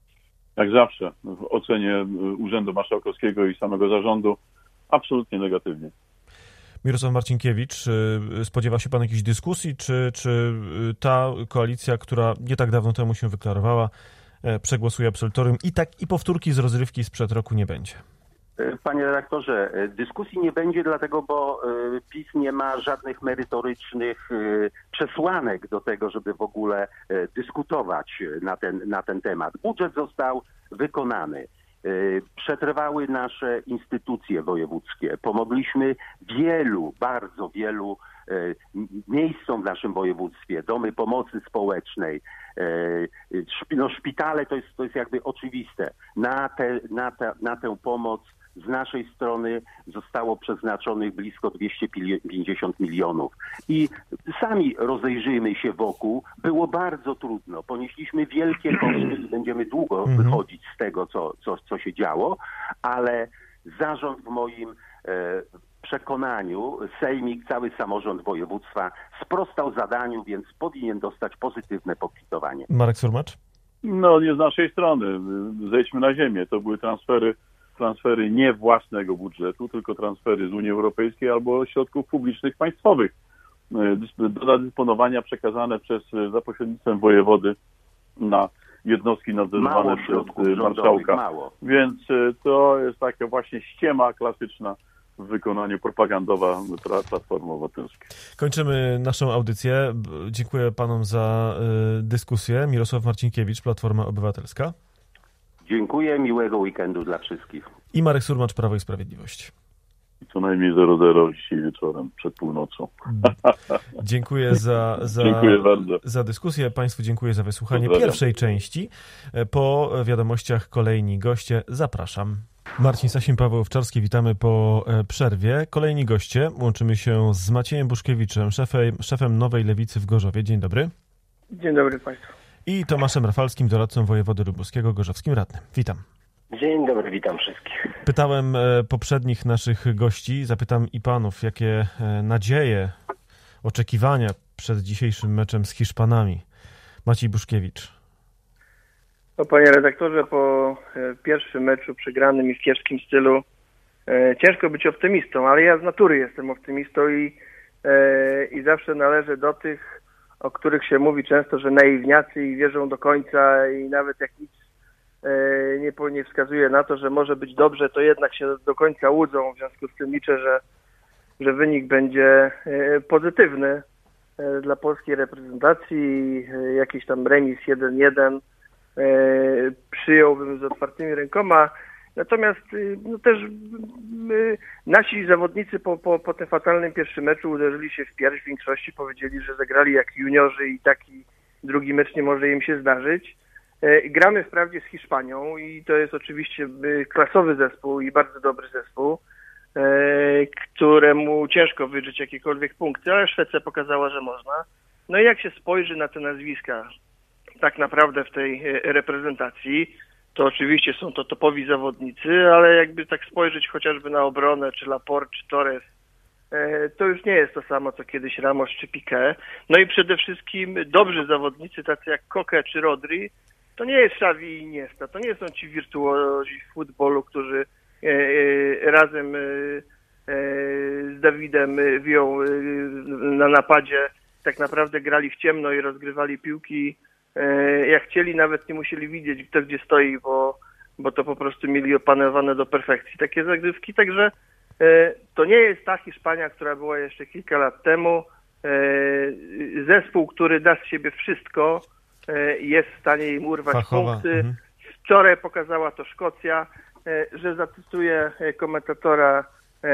Speaker 3: Jak zawsze w ocenie Urzędu Marszałkowskiego i samego zarządu absolutnie negatywnie.
Speaker 1: Mirosław Marcinkiewicz, spodziewa się pan jakiejś dyskusji, czy, czy ta koalicja, która nie tak dawno temu się wyklarowała, przegłosuje absolutorium i tak i powtórki z rozrywki sprzed roku nie będzie?
Speaker 2: Panie redaktorze, dyskusji nie będzie, dlatego, bo PiS nie ma żadnych merytorycznych przesłanek do tego, żeby w ogóle dyskutować na ten, na ten temat. Budżet został wykonany. Przetrwały nasze instytucje wojewódzkie. Pomogliśmy wielu, bardzo wielu miejscom w naszym województwie, domy pomocy społecznej, no, szpitale, to jest, to jest jakby oczywiste. Na, te, na, te, na tę pomoc z naszej strony zostało przeznaczonych blisko dwieście pięćdziesiąt milionów. I sami rozejrzyjmy się wokół. Było bardzo trudno. Ponieśliśmy wielkie koszty i będziemy długo
Speaker 1: mhm.
Speaker 2: wychodzić z tego, co, co, co się działo, ale zarząd w moim e, przekonaniu, sejmik, cały samorząd województwa sprostał zadaniu, więc powinien dostać pozytywne pokwitowanie.
Speaker 1: Marek Surmacz?
Speaker 3: No nie z naszej strony. Zejdźmy na ziemię. To były transfery transfery nie własnego budżetu, tylko transfery z Unii Europejskiej albo środków publicznych państwowych do dysponowania przekazane przez, za pośrednictwem wojewody na jednostki nadzorowane przez marszałka. Mało. Więc to jest taka właśnie ściema klasyczna w wykonaniu propagandowa Platformy Obywatelskiej.
Speaker 1: Kończymy naszą audycję. Dziękuję panom za y, dyskusję. Mirosław Marcinkiewicz, Platforma Obywatelska.
Speaker 2: Dziękuję, miłego weekendu dla wszystkich.
Speaker 1: I Marek Surmacz, Prawo i Sprawiedliwość.
Speaker 3: Co najmniej zero zero dzisiaj wieczorem, przed północą.
Speaker 1: Dziękuję za, za,
Speaker 3: dziękuję bardzo.
Speaker 1: za dyskusję. Państwu dziękuję za wysłuchanie pierwszej części. Po wiadomościach kolejni goście. Zapraszam. Marcin Sasin, Paweł Owczarski, witamy po przerwie. Kolejni goście. Łączymy się z Maciejem Buszkiewiczem, szefem, szefem Nowej Lewicy w Gorzowie. Dzień dobry.
Speaker 4: Dzień dobry Państwu.
Speaker 1: I Tomaszem Rafalskim, doradcą wojewody lubuskiego, gorzowskim radnym. Witam.
Speaker 5: Dzień dobry, witam wszystkich.
Speaker 1: Pytałem poprzednich naszych gości, zapytam i panów, jakie nadzieje, oczekiwania przed dzisiejszym meczem z Hiszpanami. Maciej Buszkiewicz.
Speaker 4: No, panie redaktorze, po pierwszym meczu przegranym i w kiepskim stylu e, ciężko być optymistą, ale ja z natury jestem optymistą i, e, i zawsze należę do tych, o których się mówi często, że naiwniacy i wierzą do końca i nawet jak nic e, nie, nie wskazuje na to, że może być dobrze, to jednak się do końca łudzą. W związku z tym liczę, że, że wynik będzie e, pozytywny e, dla polskiej reprezentacji. E, jakiś tam remis jeden jeden e, przyjąłbym z otwartymi rękoma Natomiast no też my, nasi zawodnicy po, po, po tym fatalnym pierwszym meczu uderzyli się w pierś, w większości powiedzieli, że zagrali jak juniorzy i taki drugi mecz nie może im się zdarzyć. Gramy wprawdzie z Hiszpanią i to jest oczywiście klasowy zespół i bardzo dobry zespół, któremu ciężko wydrzeć jakiekolwiek punkty, ale Szwecja pokazała, że można. No i jak się spojrzy na te nazwiska tak naprawdę w tej reprezentacji, to oczywiście są to topowi zawodnicy, ale jakby tak spojrzeć chociażby na obronę, czy Laporte, czy Torres, to już nie jest to samo, co kiedyś Ramos czy Piqué. No i przede wszystkim dobrzy zawodnicy, tacy jak Koke czy Rodri, to nie jest Xavi i Iniesta, to nie są ci wirtuozi w futbolu, którzy razem z Dawidem Wią na napadzie tak naprawdę grali w ciemno i rozgrywali piłki. Jak chcieli, nawet nie musieli widzieć, kto gdzie stoi, bo, bo to po prostu mieli opanowane do perfekcji takie zagrywki. Także to nie jest ta Hiszpania, która była jeszcze kilka lat temu. Zespół, który da z siebie wszystko, jest w stanie im urwać
Speaker 1: Fachowa.
Speaker 4: punkty.
Speaker 1: Mhm.
Speaker 4: Wczoraj pokazała to Szkocja, że zacytuję komentatora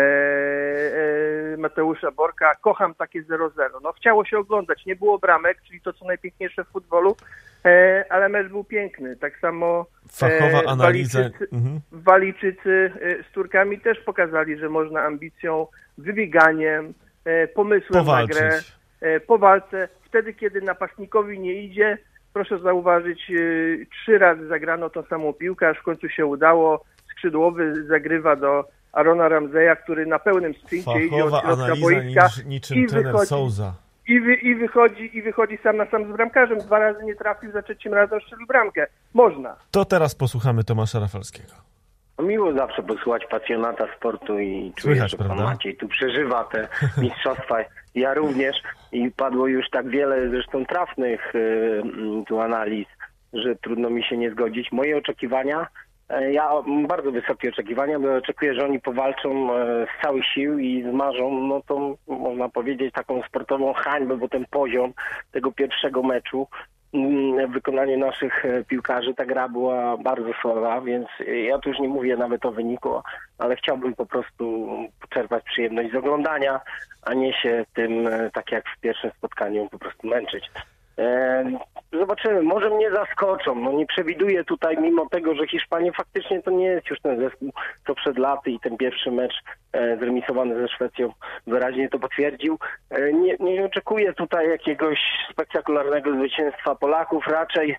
Speaker 4: Mateusza Borka, kocham takie zero zero. No chciało się oglądać, nie było bramek, czyli to co najpiękniejsze w futbolu, ale mecz był piękny. Tak samo
Speaker 1: Fachowa analiza.
Speaker 4: Walijczycy,
Speaker 1: Mhm.
Speaker 4: Walijczycy z Turkami też pokazali, że można ambicją, wybieganiem, pomysłem
Speaker 1: Powalczyć.
Speaker 4: na grę, po walce. Wtedy, kiedy napastnikowi nie idzie, proszę zauważyć, trzy razy zagrano tą samą piłkę, aż w końcu się udało. Skrzydłowy zagrywa do Arona Ramseya, który na pełnym sprincie idzie od
Speaker 1: Fachowa
Speaker 4: środka
Speaker 1: analiza
Speaker 4: boiska
Speaker 1: niż, niczym
Speaker 4: i
Speaker 1: trener
Speaker 4: wychodzi,
Speaker 1: Souza.
Speaker 4: i, wy, i, wychodzi, i wychodzi sam na sam z bramkarzem. Dwa razy nie trafił, za trzecim razem strzelił bramkę. Można.
Speaker 1: To teraz posłuchamy Tomasza Rafalskiego.
Speaker 5: Miło zawsze posłuchać pasjonata sportu i czuję,
Speaker 1: Słychać,
Speaker 5: że pan
Speaker 1: prawda?
Speaker 5: Maciej tu przeżywa te mistrzostwa. Ja również i padło już tak wiele zresztą trafnych y, tu analiz, że trudno mi się nie zgodzić. Moje oczekiwania, y, ja mam bardzo wysokie oczekiwania, bo oczekuję, że oni powalczą y, z całych sił i zmarzą, no to można powiedzieć taką sportową hańbę, bo ten poziom tego pierwszego meczu w wykonaniu naszych piłkarzy ta gra była bardzo słaba, więc ja tu już nie mówię nawet o wyniku, ale chciałbym po prostu czerpać przyjemność z oglądania, a nie się tym, tak jak w pierwszym spotkaniu, po prostu męczyć. Zobaczymy, może mnie zaskoczą. No nie przewiduję tutaj, mimo tego, że Hiszpania faktycznie to nie jest już ten zespół, co przed laty i ten pierwszy mecz zremisowany ze Szwecją wyraźnie to potwierdził. Nie, nie oczekuję tutaj jakiegoś spektakularnego zwycięstwa Polaków. Raczej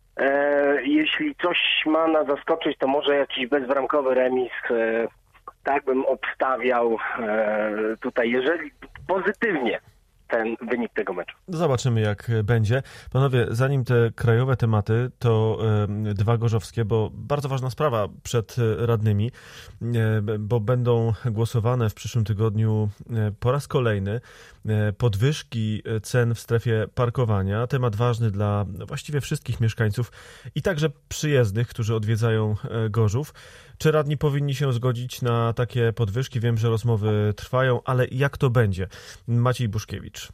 Speaker 5: e, jeśli coś ma nas zaskoczyć, to może jakiś bezbramkowy remis. E, tak bym obstawiał e, tutaj, jeżeli pozytywnie ten wynik tego meczu.
Speaker 1: Zobaczymy, jak będzie. Panowie, zanim te krajowe tematy, to y, dwa gorzowskie, bo bardzo ważna sprawa przed radnymi, y, bo będą głosowane w przyszłym tygodniu y, po raz kolejny y, podwyżki cen w strefie parkowania. Temat ważny dla właściwie wszystkich mieszkańców i także przyjezdnych, którzy odwiedzają y, Gorzów. Czy radni powinni się zgodzić na takie podwyżki? Wiem, że rozmowy trwają, ale jak to będzie? Maciej Buszkiewicz.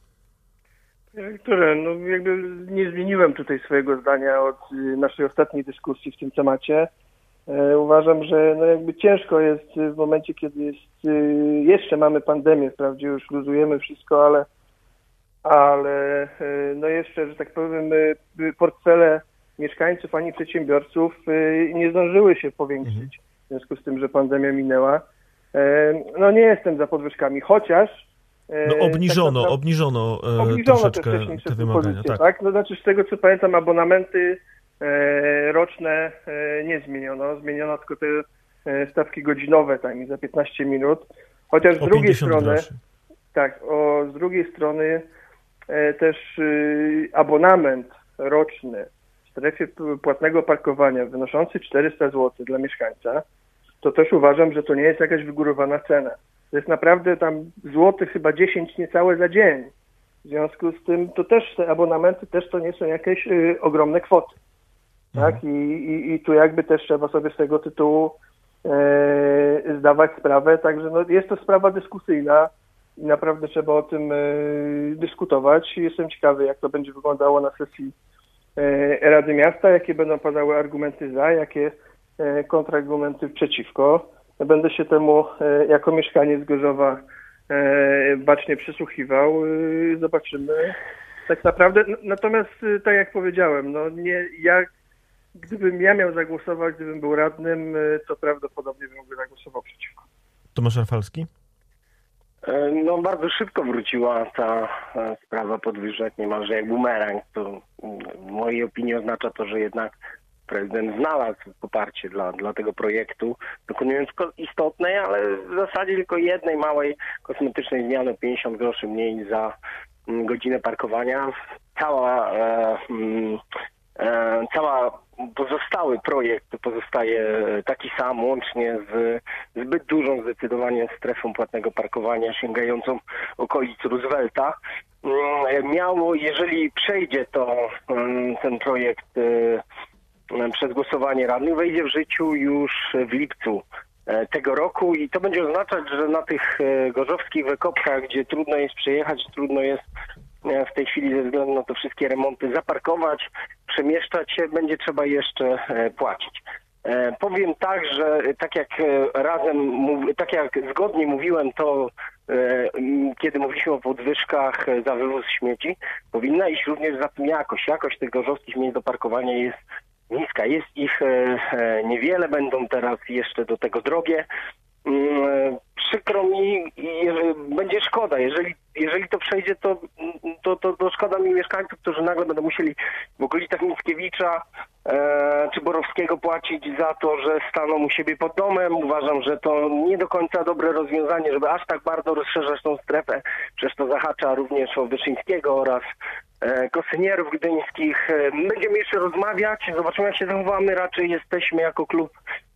Speaker 4: Które, no jakby nie zmieniłem tutaj swojego zdania od naszej ostatniej dyskusji w tym temacie. E, uważam, że no jakby ciężko jest w momencie, kiedy jest, jeszcze mamy pandemię, wprawdzie już luzujemy wszystko, ale, ale no jeszcze, że tak powiem, portfele mieszkańców ani przedsiębiorców nie zdążyły się powiększyć w związku z tym, że pandemia minęła. E, no nie jestem za podwyżkami, chociaż
Speaker 1: No obniżono,
Speaker 4: tak
Speaker 1: obniżono, e,
Speaker 4: obniżono
Speaker 1: troszeczkę
Speaker 4: te,
Speaker 1: te wymagania. Tak.
Speaker 4: tak? No znaczy z tego co pamiętam abonamenty e, roczne e, nie zmieniono, zmieniono tylko te e, stawki godzinowe tam za piętnaście minut, chociaż z
Speaker 1: O
Speaker 4: drugiej
Speaker 1: pięćdziesiąt
Speaker 4: strony
Speaker 1: groszy.
Speaker 4: tak, o, z drugiej strony e, też e, abonament roczny w strefie płatnego parkowania wynoszący czterysta złotych dla mieszkańca, to też uważam, że to nie jest jakaś wygórowana cena. To jest naprawdę tam złotych chyba dziesięć niecałe za dzień. W związku z tym to też te abonamenty też to nie są jakieś y, ogromne kwoty. Tak?
Speaker 1: Mhm.
Speaker 4: I, i, I tu jakby też trzeba sobie z tego tytułu y, zdawać sprawę. Także no, jest to sprawa dyskusyjna i naprawdę trzeba o tym y, dyskutować. Jestem ciekawy, jak to będzie wyglądało na sesji y, Rady Miasta, jakie będą padały argumenty za, jakie kontrargumenty przeciwko. Będę się temu jako mieszkaniec Gorzowa bacznie przysłuchiwał. Zobaczymy. Tak naprawdę, natomiast tak jak powiedziałem, no nie, ja, gdybym ja miał zagłosować, gdybym był radnym, to prawdopodobnie bym zagłosował przeciwko.
Speaker 1: Tomasz Rafalski?
Speaker 5: No bardzo szybko wróciła ta sprawa podwyżek, niemalże jak bumerang. To w mojej opinii oznacza to, że jednak prezydent znalazł poparcie dla, dla tego projektu, dokonując istotnej, ale w zasadzie tylko jednej małej kosmetycznej zmiany, pięćdziesiąt groszy mniej za godzinę parkowania. Cała, e, e, cała pozostały projekt pozostaje taki sam, łącznie z zbyt dużą zdecydowanie strefą płatnego parkowania sięgającą okolic Roosevelta. Miało, jeżeli przejdzie to ten projekt przez głosowanie radnych, wejdzie w życiu już w lipcu tego roku i to będzie oznaczać, że na tych gorzowskich wykopkach, gdzie trudno jest przejechać, trudno jest w tej chwili ze względu na te wszystkie remonty zaparkować, przemieszczać się, będzie trzeba jeszcze płacić. Powiem tak, że tak jak razem, tak jak zgodnie mówiłem to, kiedy mówiliśmy o podwyżkach za wywóz śmieci, powinna iść również za tym jakość. Jakość tych gorzowskich miejsc do parkowania jest niska. Jest ich niewiele, będą teraz jeszcze do tego drogie. Przykro mi, będzie szkoda, jeżeli, jeżeli to przejdzie, to, to, to, to szkoda mi mieszkańców, którzy nagle będą musieli w okolicach Mickiewicza e, czy Borowskiego płacić za to, że staną u siebie pod domem. Uważam, że to nie do końca dobre rozwiązanie, żeby aż tak bardzo rozszerzać tą strefę. Przecież to zahacza również o Wyszyńskiego oraz e, Kosynierów Gdyńskich. E, będziemy jeszcze rozmawiać, zobaczymy jak się zachowamy. Raczej jesteśmy jako klub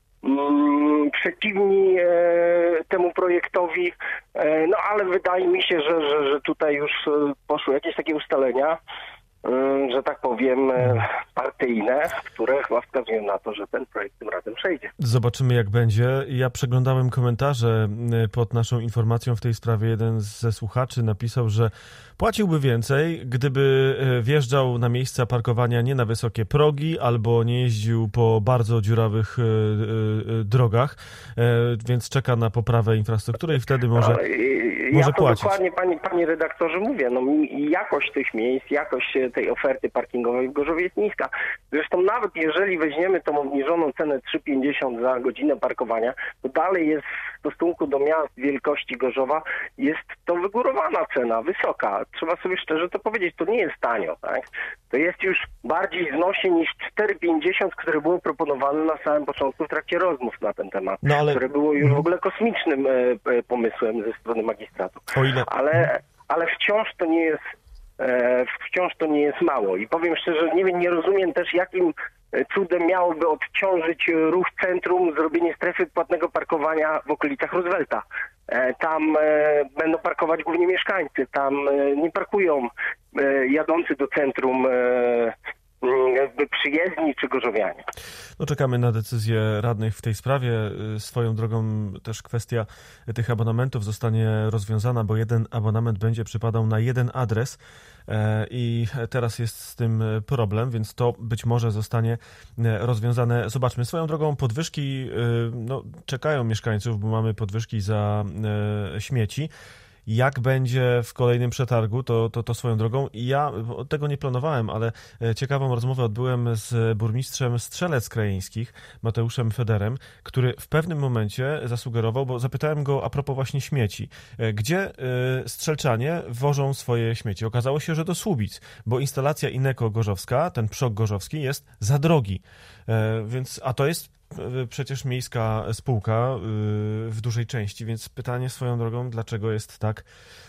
Speaker 5: przeciwni e, temu projektowi, e, no ale wydaje mi się, że, że, że tutaj już poszły jakieś takie ustalenia, e, że tak powiem e, partyjne, które chyba wskazują na to, że ten projekt tym razem przejdzie.
Speaker 1: Zobaczymy jak będzie. Ja przeglądałem komentarze pod naszą informacją w tej sprawie. Jeden ze słuchaczy napisał, że płaciłby więcej, gdyby wjeżdżał na miejsca parkowania nie na wysokie progi albo nie jeździł po bardzo dziurawych drogach, więc czeka na poprawę infrastruktury i wtedy może,
Speaker 5: no,
Speaker 1: może
Speaker 5: ja to
Speaker 1: płacić.
Speaker 5: Dokładnie, panie, panie redaktorze, mówię, no jakość tych miejsc, jakość tej oferty parkingowej w Gorzowie jest niska. Zresztą nawet jeżeli weźmiemy tą obniżoną cenę trzy pięćdziesiąt za godzinę parkowania, to dalej jest w stosunku do miast wielkości Gorzowa jest to wygórowana cena, wysoka. Trzeba sobie szczerze to powiedzieć, to nie jest tanio, tak? To jest już bardziej znośnie niż cztery pięćdziesiąt, które było proponowane na samym początku w trakcie rozmów na ten temat, no ale... które było już w ogóle kosmicznym e, pomysłem ze strony magistratu.
Speaker 1: O ile...
Speaker 5: Ale, ale wciąż to nie jest e, wciąż to nie jest mało. I powiem szczerze, nie wiem, nie rozumiem też jakim cudem miałoby odciążyć ruch centrum zrobienie strefy płatnego parkowania w okolicach Roosevelta. Tam będą parkować głównie mieszkańcy, tam nie parkują jadący do centrum jakby przyjezdni czy gorzowianie.
Speaker 1: No czekamy na decyzję radnych w tej sprawie. Swoją drogą też kwestia tych abonamentów zostanie rozwiązana, bo jeden abonament będzie przypadał na jeden adres i teraz jest z tym problem, więc to być może zostanie rozwiązane. Zobaczmy. Swoją drogą podwyżki no, czekają mieszkańców, bo mamy podwyżki za śmieci. Jak będzie w kolejnym przetargu, to, to, to swoją drogą. I ja tego nie planowałem, ale ciekawą rozmowę odbyłem z burmistrzem Strzelec Krajeńskich, Mateuszem Federem, który w pewnym momencie zasugerował, bo zapytałem go a propos właśnie śmieci, gdzie strzelczanie wożą swoje śmieci. Okazało się, że do Słubic, bo instalacja Ineko Gorzowska, ten przok gorzowski jest za drogi. Więc, a to jest przecież miejska spółka w dużej części, więc pytanie swoją drogą, dlaczego jest tak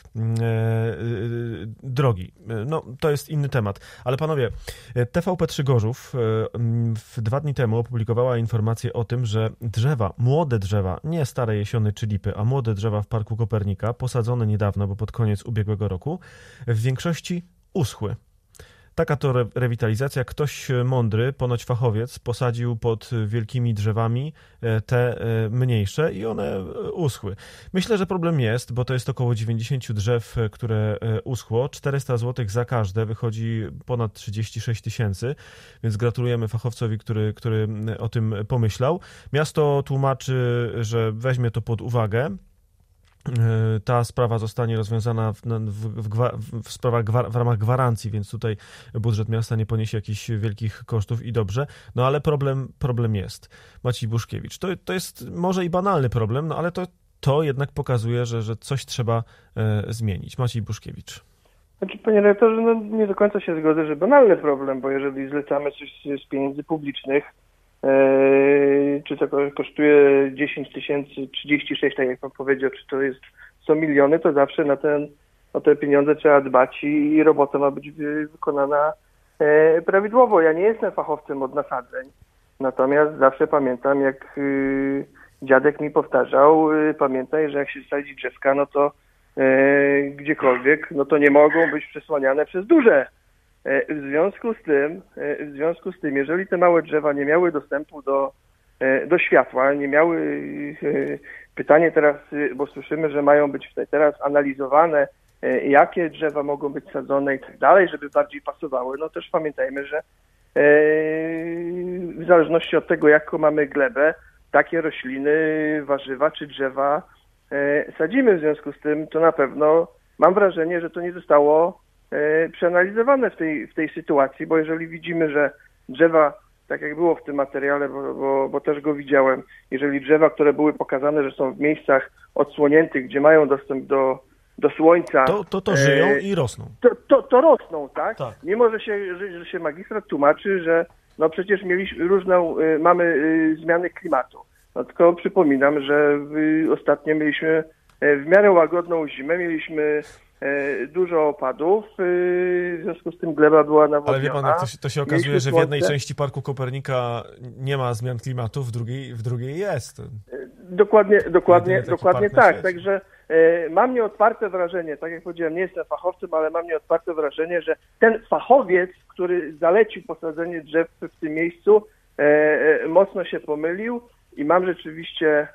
Speaker 1: drogi. No, to jest inny temat. Ale panowie, T V P trzy Gorzów dwa dni temu opublikowała informację o tym, że drzewa, młode drzewa, nie stare jesiony czy lipy, a młode drzewa w Parku Kopernika, posadzone niedawno, bo pod koniec ubiegłego roku, w większości uschły. Taka to re- rewitalizacja. Ktoś mądry, ponoć fachowiec, posadził pod wielkimi drzewami te mniejsze i one uschły. Myślę, że problem jest, bo to jest około dziewięćdziesiąt drzew, które uschło. czterysta złotych za każde, wychodzi ponad trzydzieści sześć tysięcy, więc gratulujemy fachowcowi, który, który o tym pomyślał. Miasto tłumaczy, że weźmie to pod uwagę. Ta sprawa zostanie rozwiązana w, w, w, w sprawach gwar, w ramach gwarancji, więc tutaj budżet miasta nie poniesie jakichś wielkich kosztów i dobrze, no ale problem, problem jest. Maciej Buszkiewicz, to, to jest może i banalny problem, no ale to, to jednak pokazuje, że, że coś trzeba e, zmienić. Maciej Buszkiewicz.
Speaker 4: Znaczy, panie redaktorze, no nie do końca się zgodzę, że banalny problem, bo jeżeli zlecamy coś z pieniędzy publicznych, Eee, czy to kosztuje dziesięć tysięcy, trzydzieści sześć, tak jak pan powiedział, czy to jest sto miliony, to zawsze na, ten, na te pieniądze trzeba dbać i, i robota ma być wykonana e, prawidłowo. Ja nie jestem fachowcem od nasadzeń, natomiast zawsze pamiętam, jak y, dziadek mi powtarzał, y, pamiętaj, że jak się sadzi drzewka, no to e, gdziekolwiek, no to nie mogą być przesłaniane przez duże. W związku z tym, w związku z tym, jeżeli te małe drzewa nie miały dostępu do, do światła, nie miały, pytanie teraz, bo słyszymy, że mają być tutaj teraz analizowane, jakie drzewa mogą być sadzone i tak dalej, żeby bardziej pasowały, no też pamiętajmy, że w zależności od tego, jaką mamy glebę, takie rośliny, warzywa czy drzewa sadzimy. W związku z tym to na pewno mam wrażenie, że to nie zostało przeanalizowane w tej, w tej sytuacji, bo jeżeli widzimy, że drzewa, tak jak było w tym materiale, bo, bo, bo też go widziałem, jeżeli drzewa, które były pokazane, że są w miejscach odsłoniętych, gdzie mają dostęp do, do słońca...
Speaker 1: To, to, to żyją e, i rosną.
Speaker 4: To, to, to rosną, tak?
Speaker 1: tak.
Speaker 4: Mimo, że się, że, że się magistrat tłumaczy, że no przecież mieliśmy różną, y, mamy y, zmiany klimatu. No tylko przypominam, że y, ostatnio mieliśmy y, w miarę łagodną zimę, mieliśmy dużo opadów, w związku z tym gleba była nawodniona.
Speaker 1: Ale wie pan, jak to się, to się okazuje, że w jednej części Parku Kopernika nie ma zmian klimatu, w drugiej, w drugiej jest.
Speaker 4: Dokładnie, dokładnie, dokładnie tak.
Speaker 1: Świecie.
Speaker 4: Także e, mam nieodparte wrażenie, tak jak powiedziałem, nie jestem fachowcem, ale mam nieodparte wrażenie, że ten fachowiec, który zalecił posadzenie drzew w tym miejscu, e, e, mocno się pomylił i mam rzeczywiście e,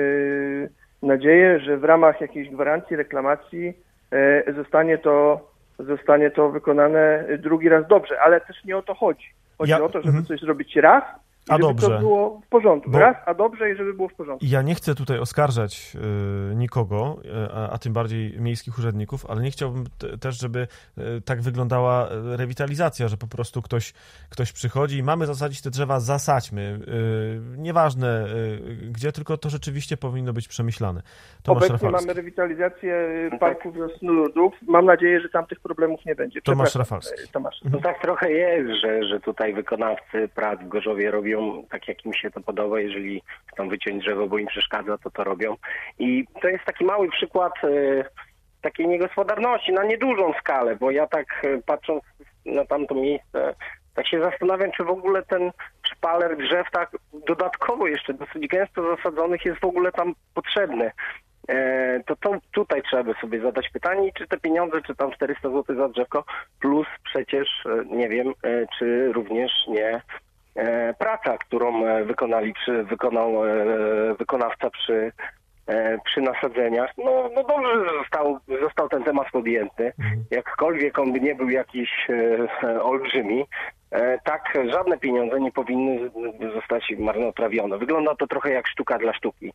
Speaker 4: nadzieję, że w ramach jakiejś gwarancji, reklamacji zostanie to, zostanie to wykonane drugi raz dobrze, ale też nie o to chodzi. Chodzi ja, o to, żeby mm. coś zrobić raz i
Speaker 1: a
Speaker 4: żeby
Speaker 1: dobrze.
Speaker 4: to było w porządku.
Speaker 1: Bo...
Speaker 4: Raz, a dobrze i żeby było w porządku.
Speaker 1: Ja nie chcę tutaj oskarżać y, nikogo, y, a, a tym bardziej miejskich urzędników, ale nie chciałbym t- też, żeby y, tak wyglądała rewitalizacja, że po prostu ktoś, ktoś przychodzi i mamy zasadzić te drzewa, zasadźmy. Y, nieważne y, gdzie, tylko to rzeczywiście powinno być przemyślane. Tomasz
Speaker 4: Obecnie
Speaker 1: Rafalski.
Speaker 4: mamy rewitalizację parku Wiosnoludów. Mam nadzieję, że tam tych problemów nie będzie.
Speaker 1: Tomasz Rafalski.
Speaker 4: Tomasz.
Speaker 5: No tak trochę jest, że, że tutaj wykonawcy prac w Gorzowie robią tak, jak im się to podoba. Jeżeli chcą wyciąć drzewo, bo im przeszkadza, to to robią. I to jest taki mały przykład y, takiej niegospodarności na niedużą skalę, bo ja tak y, patrząc na tamto miejsce, tak się zastanawiam, czy w ogóle ten szpaler drzew tak dodatkowo jeszcze dosyć gęsto zasadzonych jest w ogóle tam potrzebny. E, to, to tutaj trzeba by sobie zadać pytanie, czy te pieniądze, czy tam czterysta złotych za drzewko, plus przecież, nie wiem, e, czy również nie e, praca, którą wykonali przy, wykonał e, wykonawca przy, e, przy nasadzeniach. No, no dobrze, że został, został ten temat podjęty. Jakkolwiek on by nie był jakiś e, olbrzymi, E, tak, żadne pieniądze nie powinny zostać marnotrawione. Wygląda to trochę jak sztuka dla sztuki,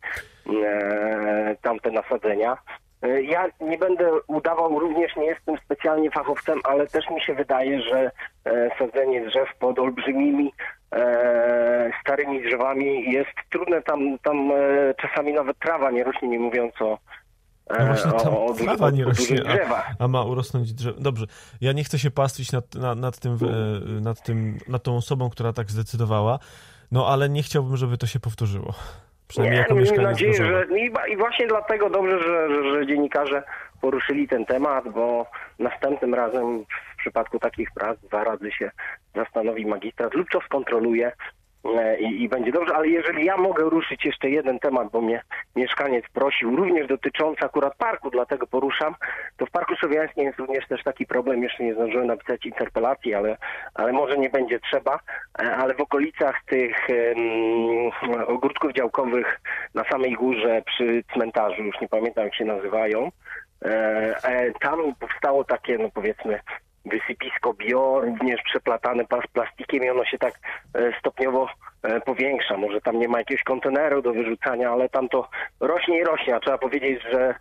Speaker 5: e, tamte nasadzenia. E, ja nie będę udawał, również nie jestem specjalnie fachowcem, ale też mi się wydaje, że e, sadzenie drzew pod olbrzymimi, e, starymi drzewami jest trudne. Tam, tam e, czasami nawet trawa nie rośnie, nie mówiąc o
Speaker 1: No właśnie tam
Speaker 5: o, o,
Speaker 1: trawa nie
Speaker 5: o, o
Speaker 1: rośnie,
Speaker 5: a,
Speaker 1: a ma urosnąć drzewo. Dobrze, ja nie chcę się pastwić nad, nad, nad, tym, nad, tym, nad tą osobą, która tak zdecydowała, no ale nie chciałbym, żeby to się powtórzyło. Przynajmniej
Speaker 5: nie,
Speaker 1: jako
Speaker 5: mam
Speaker 1: mieszkaniec
Speaker 5: nadzieję,
Speaker 1: Gorzowa.
Speaker 5: że i, i właśnie dlatego dobrze, że, że, że dziennikarze poruszyli ten temat, bo następnym razem w przypadku takich prac dwa razy się zastanowi magistrat lub to skontroluje i, i będzie dobrze, ale jeżeli ja mogę ruszyć jeszcze jeden temat, bo mnie mieszkaniec prosił, również dotycząca akurat parku, dlatego poruszam, to w Parku Słowiańskim jest również też taki problem, jeszcze nie zdążyłem napisać interpelacji, ale, ale może nie będzie trzeba, ale w okolicach tych um, ogródków działkowych na samej górze przy cmentarzu, już nie pamiętam jak się nazywają, e, tam powstało takie, no powiedzmy, wysypisko bio, również przeplatane z plastikiem i ono się tak stopniowo powiększa. Może tam nie ma jakiegoś konteneru do wyrzucania, ale tam to rośnie i rośnie, a trzeba powiedzieć, że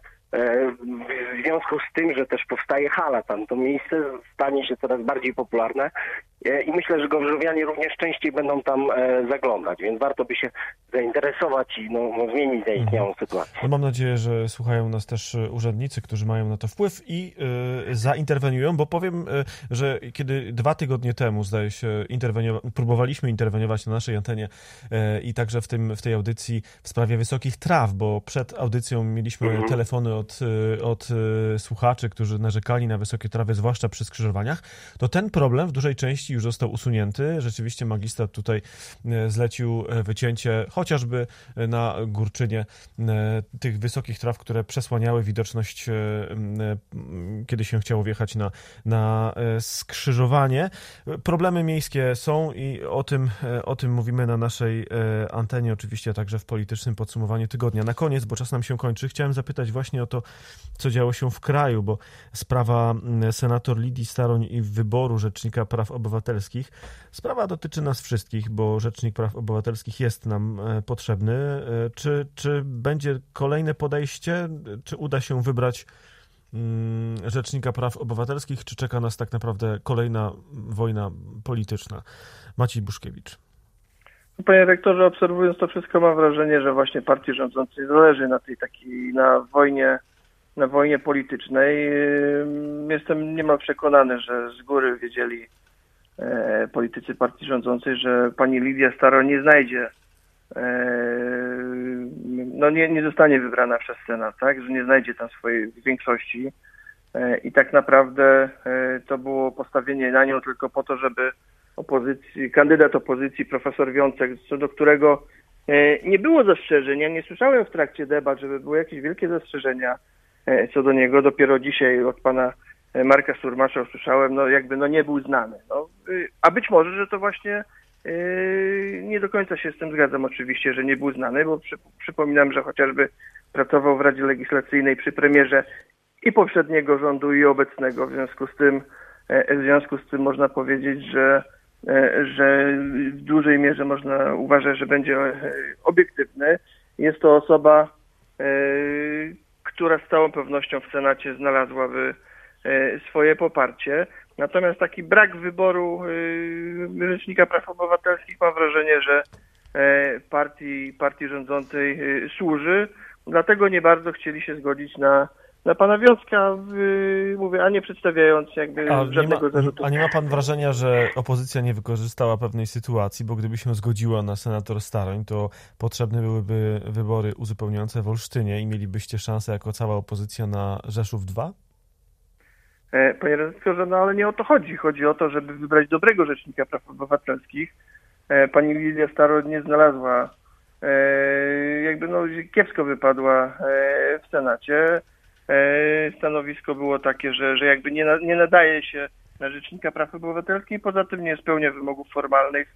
Speaker 5: w związku z tym, że też powstaje hala tam, to miejsce stanie się coraz bardziej popularne i myślę, że gorzowianie również częściej będą tam zaglądać, więc warto by się zainteresować i no, no, zmienić zaistniałą mhm. sytuację.
Speaker 1: No mam nadzieję, że słuchają nas też urzędnicy, którzy mają na to wpływ i y, zainterweniują, bo powiem, y, że kiedy dwa tygodnie temu, zdaje się, interweniowa- próbowaliśmy interweniować na naszej antenie y, i także w, tym, w tej audycji w sprawie wysokich traw, bo przed audycją mieliśmy mhm. telefony od, od y, słuchaczy, którzy narzekali na wysokie trawy, zwłaszcza przy skrzyżowaniach, to ten problem w dużej części już został usunięty. Rzeczywiście magistrat tutaj zlecił wycięcie chociażby na Górczynie tych wysokich traw, które przesłaniały widoczność, kiedy się chciało wjechać na, na skrzyżowanie. Problemy miejskie są i o tym, o tym mówimy na naszej antenie, oczywiście także w politycznym podsumowaniu tygodnia. Na koniec, bo czas nam się kończy, chciałem zapytać właśnie o to, co działo się w kraju, bo sprawa senator Lidii Staroń i wyboru Rzecznika Praw Obywatelskich, sprawa dotyczy nas wszystkich, bo Rzecznik Praw Obywatelskich jest nam potrzebny. Czy, czy będzie kolejne podejście? Czy uda się wybrać Rzecznika Praw Obywatelskich, czy czeka nas tak naprawdę kolejna wojna polityczna? Maciej Buszkiewicz.
Speaker 4: Panie rektorze, obserwując to wszystko, mam wrażenie, że właśnie partii rządzącej zależy na tej takiej, na wojnie, na wojnie politycznej. Jestem niemal przekonany, że z góry wiedzieli e, politycy partii rządzącej, że pani Lidia Staroń nie znajdzie, e, no nie, nie zostanie wybrana przez Senat, tak, że nie znajdzie tam swojej większości e, i tak naprawdę e, to było postawienie na nią tylko po to, żeby opozycji, kandydat opozycji, profesor Wiącek, co do którego e, nie było zastrzeżeń. Ja nie słyszałem w trakcie debat, żeby były jakieś wielkie zastrzeżenia e, co do niego. Dopiero dzisiaj od pana Marka Surmasza usłyszałem, no jakby no nie był znany. No, y, a być może, że to właśnie y, nie do końca się z tym zgadzam oczywiście, że nie był znany, bo przy, przypominam, że chociażby pracował w Radzie Legislacyjnej przy premierze i poprzedniego rządu, i obecnego. W związku z tym, e, w związku z tym można powiedzieć, że że w dużej mierze można uważać, że będzie obiektywny. Jest to osoba, która z całą pewnością w Senacie znalazłaby swoje poparcie. Natomiast taki brak wyboru Rzecznika Praw Obywatelskich, mam wrażenie, że partii, partii rządzącej służy. Dlatego nie bardzo chcieli się zgodzić na Na pana Wiącka, yy, mówię, a nie przedstawiając jakby
Speaker 1: a
Speaker 4: żadnego
Speaker 1: nie ma,
Speaker 4: zarzutu.
Speaker 1: A nie ma pan wrażenia, że opozycja nie wykorzystała pewnej sytuacji, bo gdyby się zgodziła na senator Staroń, to potrzebne byłyby wybory uzupełniające w Olsztynie i mielibyście szansę jako cała opozycja na Rzeszów dwa?
Speaker 4: Panie redaktorze, no ale nie o to chodzi. Chodzi o to, żeby wybrać dobrego Rzecznika Praw Obywatelskich. Pani Lidia Staroń nie znalazła, jakby no kiepsko wypadła w Senacie. Stanowisko było takie, że, że jakby nie, na, nie nadaje się na Rzecznika Praw Obywatelskich, poza tym nie spełnia wymogów formalnych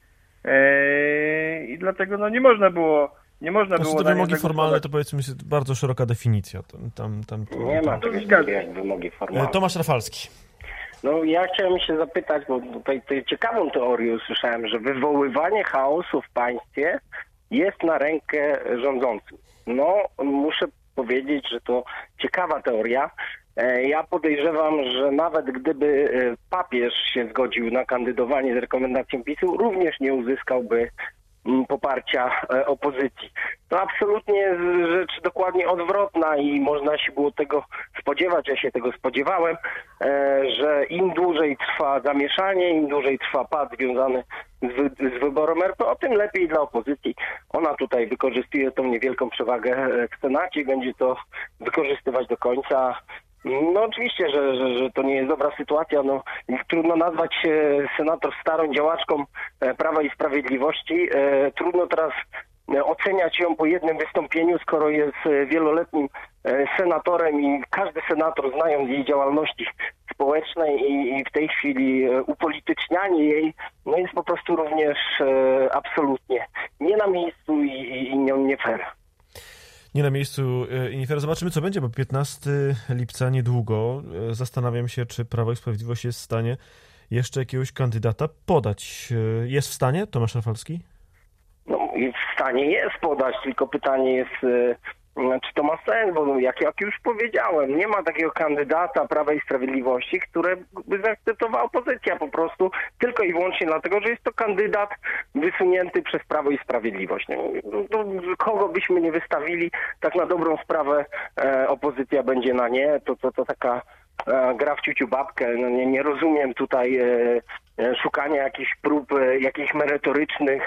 Speaker 4: i dlatego no nie można było nie można
Speaker 1: znaczy,
Speaker 4: było
Speaker 1: te wymogi formalne to powiedzmy jest bardzo szeroka definicja. Tam, tam, tam, tam,
Speaker 5: nie ma czegoś takiego jak wymogi formalne.
Speaker 1: Tomasz Rafalski.
Speaker 5: No ja chciałem się zapytać, bo tutaj, tutaj ciekawą teorię usłyszałem, że wywoływanie chaosu w państwie jest na rękę rządzącym. No muszę powiedzieć, że to ciekawa teoria. Ja podejrzewam, że nawet gdyby papież się zgodził na kandydowanie z rekomendacją PiS-u, również nie uzyskałby poparcia opozycji. To absolutnie jest rzecz dokładnie odwrotna i można się było tego spodziewać, ja się tego spodziewałem, że im dłużej trwa zamieszanie, im dłużej trwa pad związany z, wy- z wyborem R P, o tym lepiej dla opozycji. Ona tutaj wykorzystuje tą niewielką przewagę w Senacie, będzie to wykorzystywać do końca. No oczywiście, że, że, że to nie jest dobra sytuacja. No, trudno nazwać senator Staroń działaczką Prawa i Sprawiedliwości. E, trudno teraz oceniać ją po jednym wystąpieniu, skoro jest wieloletnim senatorem i każdy senator, znając jej działalności społecznej i, i w tej chwili upolitycznianie jej, no jest po prostu również absolutnie nie na miejscu i, i nie, nie fair.
Speaker 1: Nie na miejscu i nie fair. Zobaczymy, co będzie, bo piętnastego lipca niedługo. Zastanawiam się, czy Prawo i Sprawiedliwość jest w stanie jeszcze jakiegoś kandydata podać. Jest w stanie Tomasz Rafalski?
Speaker 5: No, w stanie jest podać, tylko pytanie jest, czy to ma sens, bo jak, jak już powiedziałem, nie ma takiego kandydata Prawa i Sprawiedliwości, które by zaakceptowała opozycja po prostu, tylko i wyłącznie dlatego, że jest to kandydat wysunięty przez Prawo i Sprawiedliwość. No, no, kogo byśmy nie wystawili, tak na dobrą sprawę e, opozycja będzie na nie, to, to, to taka e, gra w ciuciu babkę. No, nie, nie rozumiem tutaj e, e, szukania jakichś prób, e, jakichś merytorycznych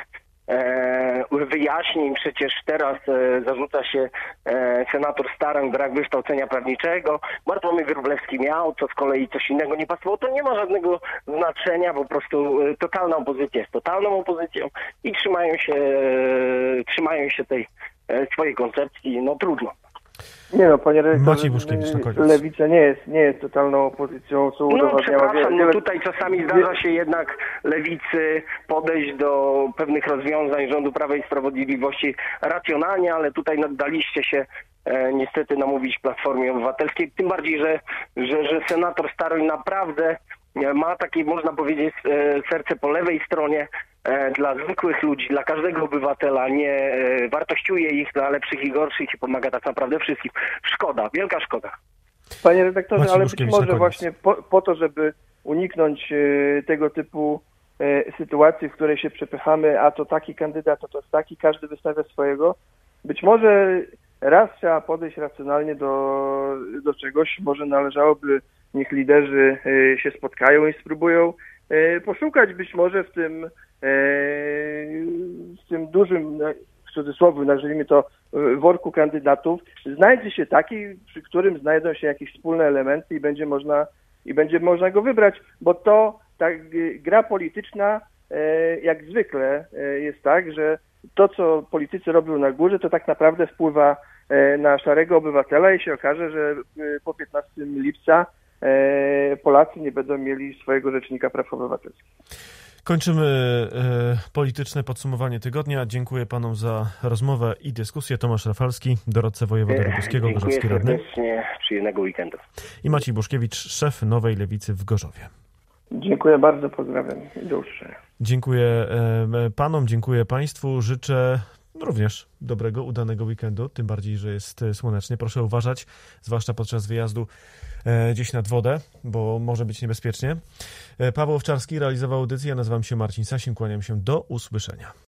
Speaker 5: wyjaśnień. Przecież teraz zarzuca się senator Staroń brak wykształcenia prawniczego. Bartłomiej Wróblewski miał, to z kolei coś innego nie pasowało. To nie ma żadnego znaczenia, po prostu totalna opozycja jest totalną opozycją i trzymają się, trzymają się tej swojej koncepcji. No trudno.
Speaker 4: Nie no, panie redaktorze, Lewica nie jest, nie jest totalną opozycją, co
Speaker 5: No przepraszam, no tutaj czasami zdarza się jednak Lewicy podejść do pewnych rozwiązań rządu Prawa i Sprawiedliwości racjonalnie, ale tutaj daliście się e, niestety namówić Platformie Obywatelskiej, tym bardziej, że, że, że senator Staroń naprawdę ma takie, można powiedzieć, serce po lewej stronie dla zwykłych ludzi, dla każdego obywatela, nie wartościuje ich dla lepszych i gorszych i pomaga tak naprawdę wszystkim. Szkoda, wielka szkoda.
Speaker 4: Panie redaktorze, Maciej ale być może właśnie po, po to, żeby uniknąć tego typu sytuacji, w której się przepychamy, a to taki kandydat, a to taki, każdy wystawia swojego, być może raz trzeba podejść racjonalnie do, do czegoś, może należałoby, niech liderzy się spotkają i spróbują poszukać być może w tym, w tym dużym, w cudzysłowie nazwijmy to, worku kandydatów, znajdzie się taki, przy którym znajdą się jakieś wspólne elementy i będzie można, i będzie można go wybrać, bo to ta gra polityczna jak zwykle jest tak, że to, co politycy robią na górze, to tak naprawdę wpływa na szarego obywatela i się okaże, że po piętnastego lipca Polacy nie będą mieli swojego rzecznika praw obywatelskich.
Speaker 1: Kończymy e, polityczne podsumowanie tygodnia. Dziękuję panom za rozmowę i dyskusję. Tomasz Rafalski, doradca wojewody lubuskiego, gorzowski radny.
Speaker 5: Serdecznie, przyjemnego weekendu.
Speaker 1: I Maciej Buszkiewicz, szef Nowej Lewicy w Gorzowie.
Speaker 4: Dziękuję bardzo, pozdrawiam i do usłyszenia.
Speaker 1: Dziękuję e, panom, dziękuję państwu. Życzę również dobrego, udanego weekendu, tym bardziej, że jest słonecznie. Proszę uważać, zwłaszcza podczas wyjazdu e, gdzieś nad wodę, bo może być niebezpiecznie. E, Paweł Owczarski realizował audycję, ja nazywam się Marcin Sasin, kłaniam się do usłyszenia.